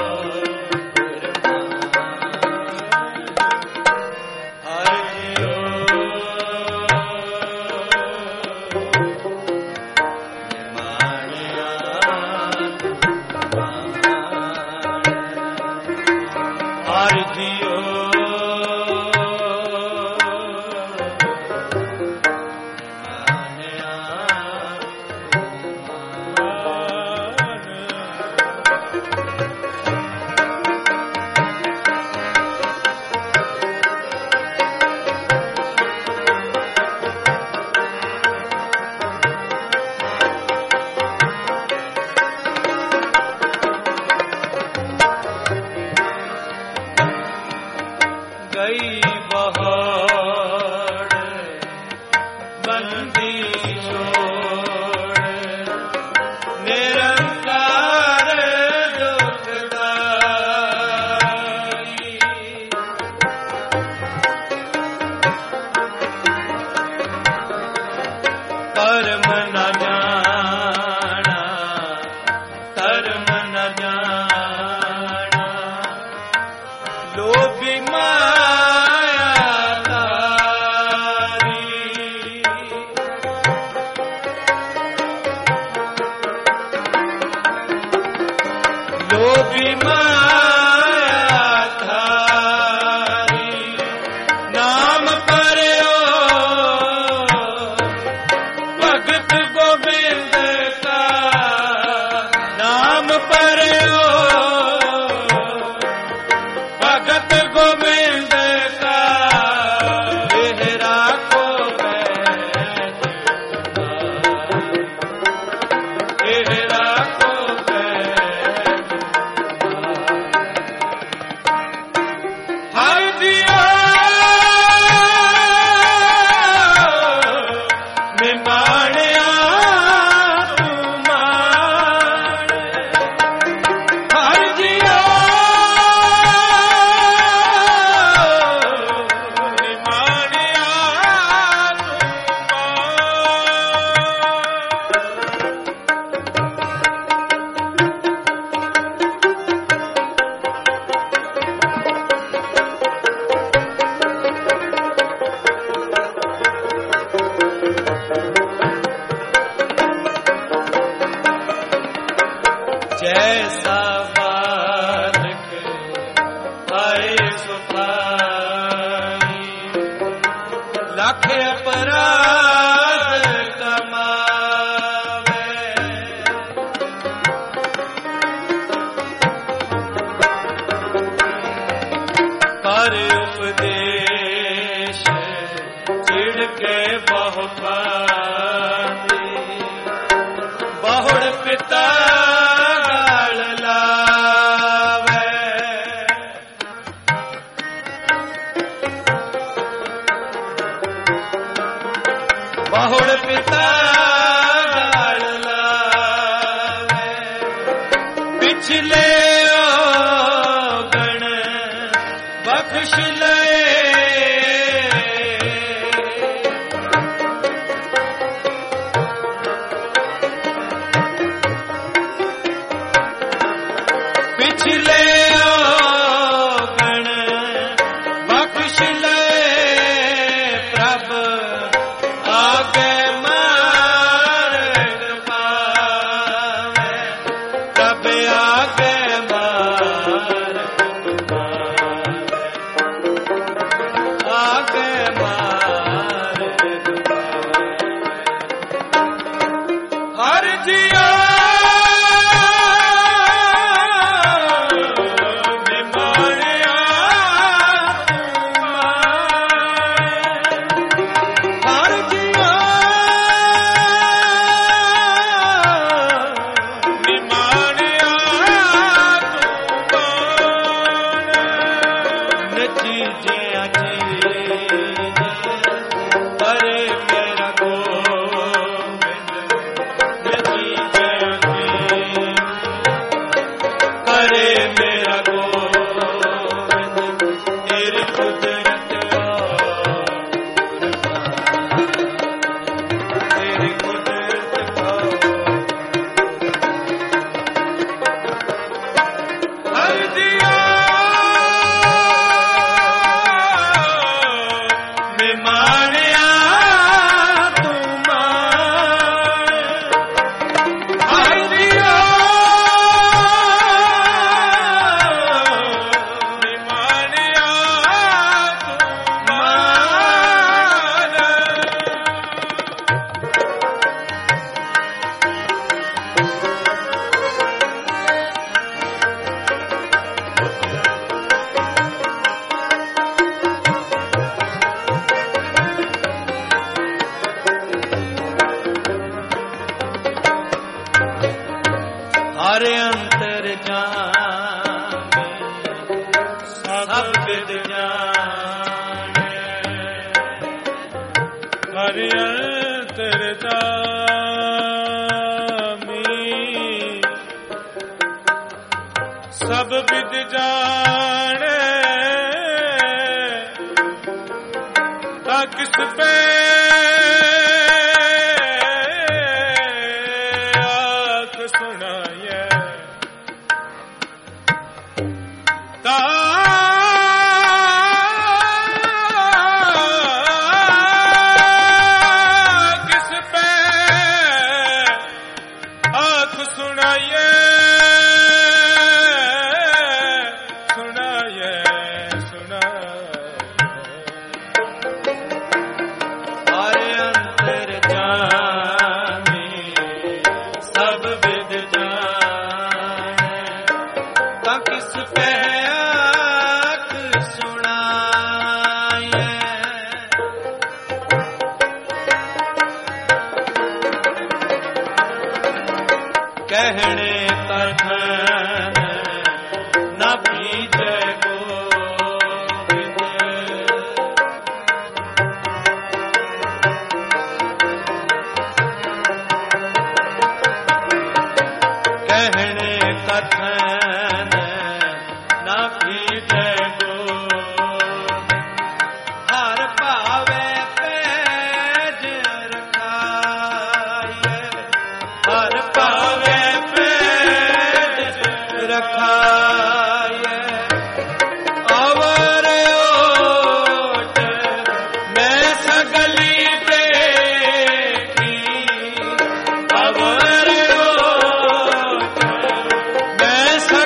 गई बहाड़ बंदी छोड़ निरंकार दुखदाई कर्म न जाना कर्म न जाना लोभी लोभी माया थारी नाम पर्यो भगत गोविंद का नाम पर्यो भगत गोविंद का बेहरा को बेहरा को जैसा बालक आए सुखाई लाख अपराध कमावे कर उपदेश चिढ़ के बहु पाती बहुड़ पिता ਪਿਛਲੇ ਗਣ ਬਖਸ਼ ਲਏ ਪਿਛਲੇ ਗਣ ਬਖਸ਼ ਲਏ ਪ੍ਰਭ ਆਗੇ ਮਾਰਗ ਪਾਵੇ ਪ੍ਰਭ ਆਗੇ ਮਾਰਗ ਪਾਵੇ ਆਗੇ ਮਾਰਗ ਪਾਵੇ ਹਰ ਜੀਆ ਹਰ ਅੰਤਰ ਜਾਮੇ ਸਭ ਵਿਦ ਜਾਣੈ ਹਰ ਅੰਤਰ ਜਾਮੇ ਸਭ ਵਿਦ ਜਾਣੈ ਤਾ ਕਿਸ ਪੈ ਕਹਿਣੇ ਕਥਨ ਨਾ ਭੀਜੈ ਗੋਬਿੰਦ ਕਹਿਣੇ ਕਥਨ ਨਾ ਭੀਜੈ ਗੋਬਿੰਦ ਹਰ ਭਾਵੇ ਪੈਜ ਰਖਾਇ ਹਰ ਭਾਵੇ ਰਖਾਇ ਅਵਰ ਓਟ ਮੈਂ ਸਗਲੀ ਦੇਖੀ ਅਵਰ ਓਟ ਮੈਂ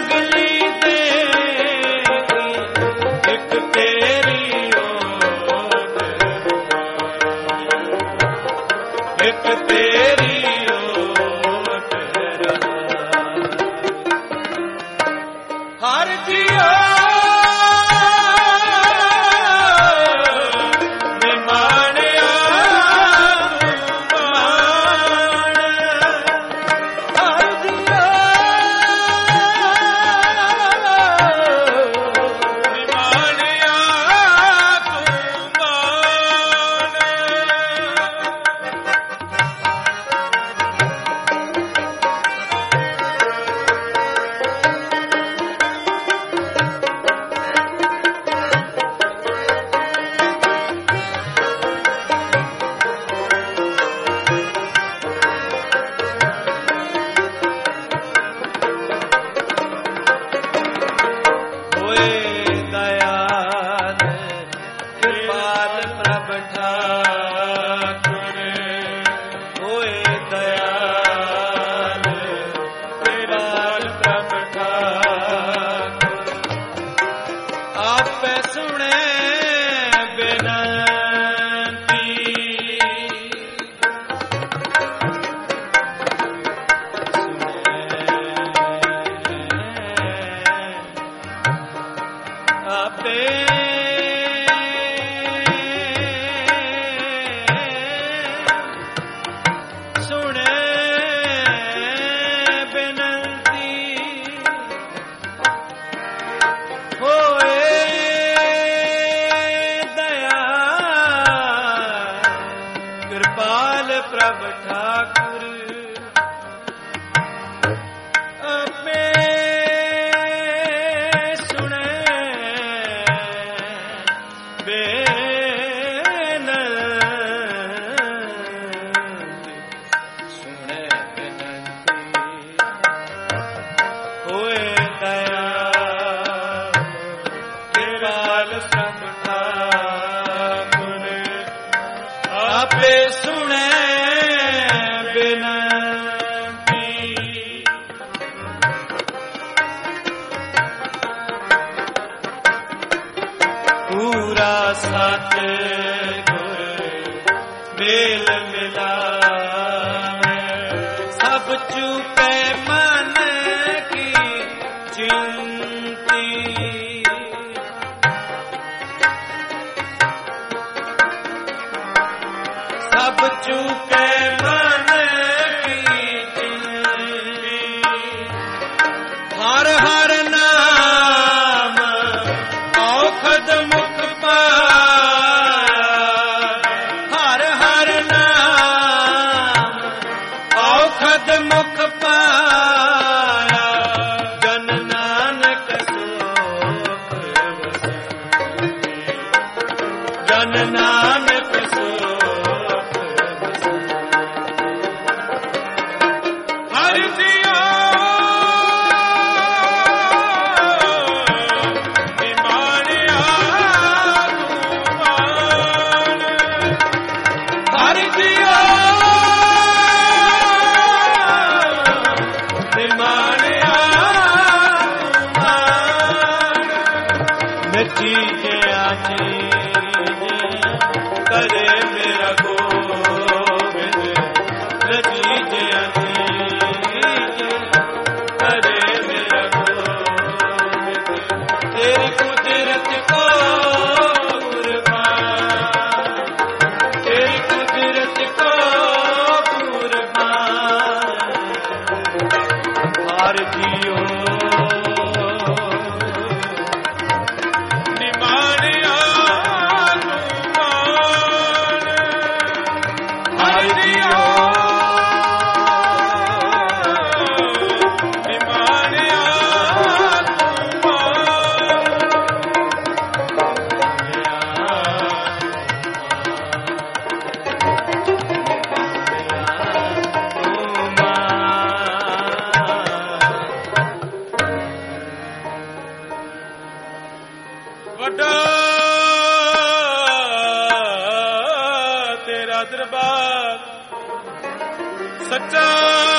ਸਭ ਠਾਕੁਰ ਆਪੇ ਸੁਣੇ ਬਿਨਤੀ। ਪੂਰਾ ਸਤ ਗੁਰ ਮੇਲ ਮਿਲਾਵੇ ਸਭ ਚੁਪੇ ਮਨ ਕੀ ਚਿੰਤੀ। ਸਭ ਚੁਪੇ ਮਨ ਕੀ ਚਿੰਤੀ। ਹਰ ਹਰ ਨਾਮ ਔਖਦ ਮੁਖ ਪਾਇਆ। ਹਰ ਹਰ ਨਾਮ ਔਖਦ ਮੁਖ ਪਾਇਆ। ਜਨ ਨਾਨਕ ਸੋਖ ਵਸੰਤੀ। ਜਨ ਨਾਨਕ ਸੋਖ ਵਸੰਤੀ। ਹਰਿ ਜੀਓ ਨਿਮਾਣਿਆ ਤੁਮਾਨ। ਹਰਿ ਜੀਓ ਨਿਮਾਣਿਆ ਤੁਮਾਨ। ਨਚੀ ਜਿਆ ਚੀਜ ਕਰੇ ਮੇਰਾ ਗੋਬਿੰਦ। ਨਚੀ ਜਿਆ ਚੀਜ ਕਰੇ ਮੇਰਾ ਗੋਬਿੰਦ। ਤੇਰੀ ਕੁਦਰਤ ਕੋ ਕੁਰਬਾਨ। ਤੇਰੀ ਕੁਦਰਤ ਕੋ ਕੁਰਬਾਨ। ਹਰ ਜੀਓ ਨਿਮਾਣਿਆ ਤੁਮਾਨ। ਹਰ ਜੀਓ ਨਿਮਾਣਿਆ ਵੱਡਾ ਤੇਰਾ ਦਰਬਾਰ ਸੱਚਾ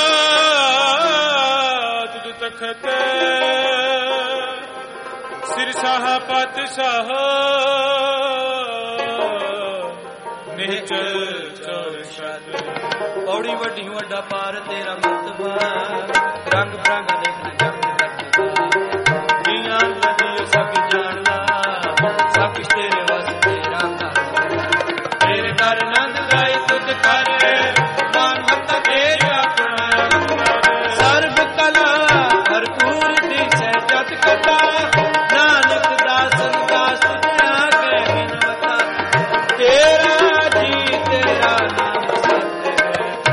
ਤੁਧ ਤਖਤ। ਸਿਰ ਸ਼ਾਹ ਪਾਤਸ਼ਾਹ ਨਿਹਚਲ ਚੌਰ ਸ਼ਦ। ਪੌੜੀ ਵੱਡੀ ਵੱਡਾ ਪਾਰ ਤੇਰਾ ਮਰਤਬਾ। ਰੰਗ ਬਰੰਗ ਦੇਖਣ ਜਗ ਜੀਆਂ ਨਦੀ ਸਭ ਜਾਣਦਾ। ਸਭ ਕੁਛ ਤੇਰੇ ਵਾਸਤੇ ਰਾਖਾ। ਤੇਰੇ ਘਰ ਆਨੰਦ ਗਾਏ ਤੁਧ ਕਰ। ਨਾਮ ਹੱਥ ਤੇਰੇ ਆਪਣਾ। ਸਰਬ ਕਲਾ ਭਰਪੂਰ ਦਿਸੈ ਜਤ ਕਥਾ। ਨਾਨਕ ਦਾਸਨ ਦਾਸ ਜਿਆ ਕੇ ਬਿਨਵਤਾ। ਤੇਰਾ ਜੀ ਤੇਰਾ ਨਾਮ ਸਤਿ ਹੈ।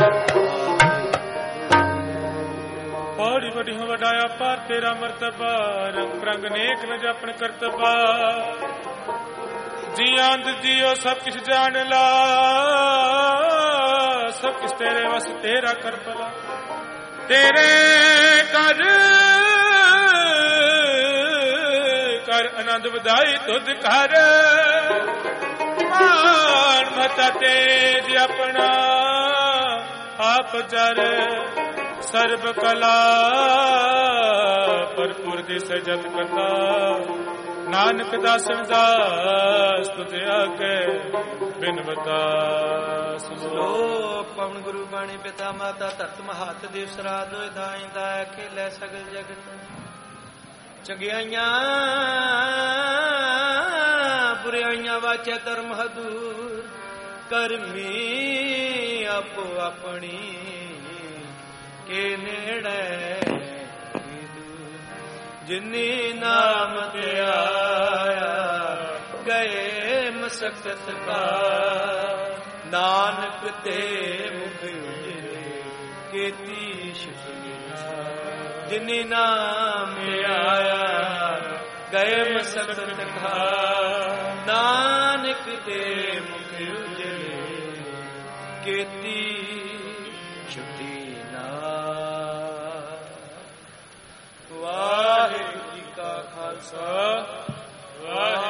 ਪੌੜੀ ਵੱਡੀ ਹੋ ਵਡਾਇਆ ਪਾਰ ਤੇਰਾ ਮਰਤਬਾ। ਰੰਗ ਰੰਗ ਨੇਕ ਨ ਜਾਪਣ ਕਰਤਬਾ। ਜੀਆਂਦ ਜੀਓ ਸਭ ਕੁਛ ਜਾਣ ਲਾ। ਸਭ ਕੁਛ ਤੇਰੇ ਵਸ ਤੇਰਾ ਕਰ ਭਲਾ। ਤੇਰੇ ਕਰ ਕਰ ਆਨੰਦ ਵਧਾਈ ਤੁਧ ਕਰ। ਮਾਨ ਮਤਾ ਤੇਜ ਆਪਣਾ ਆਪ ਜਰ। ਸਰਬ ਕਲਾ ਭਰਪੂਰ ਦਿਸ ਜਤ ਕਥਾ। ਨਾਨਕ ਦਾਸਨ ਦਾਸ ਤੁਧ ਆਗੇ ਬਿਨਵਤਾ। ਸ਼ਲੋਕ ਪਵਨ ਗੁਰੂ ਬਾਣੀ ਪਿਤਾ ਮਾਤਾ ਧਰਤ ਮਹੱਤ ਦੇਵ ਸਰਾਧ ਹੋਇ ਦਾਈ ਦਾ ਖੇਲੇ ਸਗਲ ਜਗਤ। ਚੰਗਿਆਈਆਂ ਬੁਰਾਈਆਂ ਵਾਚੈ ਧਰਮ ਹਦੂਰ। ਕਰਮੀ ਆਪੋ ਆਪਣੀ ਕੇ ਨੇੜੇ। ਜਿਨੀ ਨਾਮ ਤੇ ਆਇਆ ਗਏ ਮਸਕਤ ਕਾ। ਨਾਨਕ ਤੇ ਮੁਖ ਉਜਲੇ ਕੀਤੀ ਸ਼ੁਕਰੀ। ਜਿਨੀ ਨਾਮ ਆਇਆ ਗਏ ਮਸਕਤ ਕਾ। ਨਾਨਕ ਤੇ ਮੁਖ ਉਜਲੇ ਕੀਤੀ ਛੁੱਟੀ ਨਾ। ਵਾਹਿਗੁਰੂ ਜੀ ਕਾ ਖਾਲਸਾ ਵਾਹਿਗੁਰੂ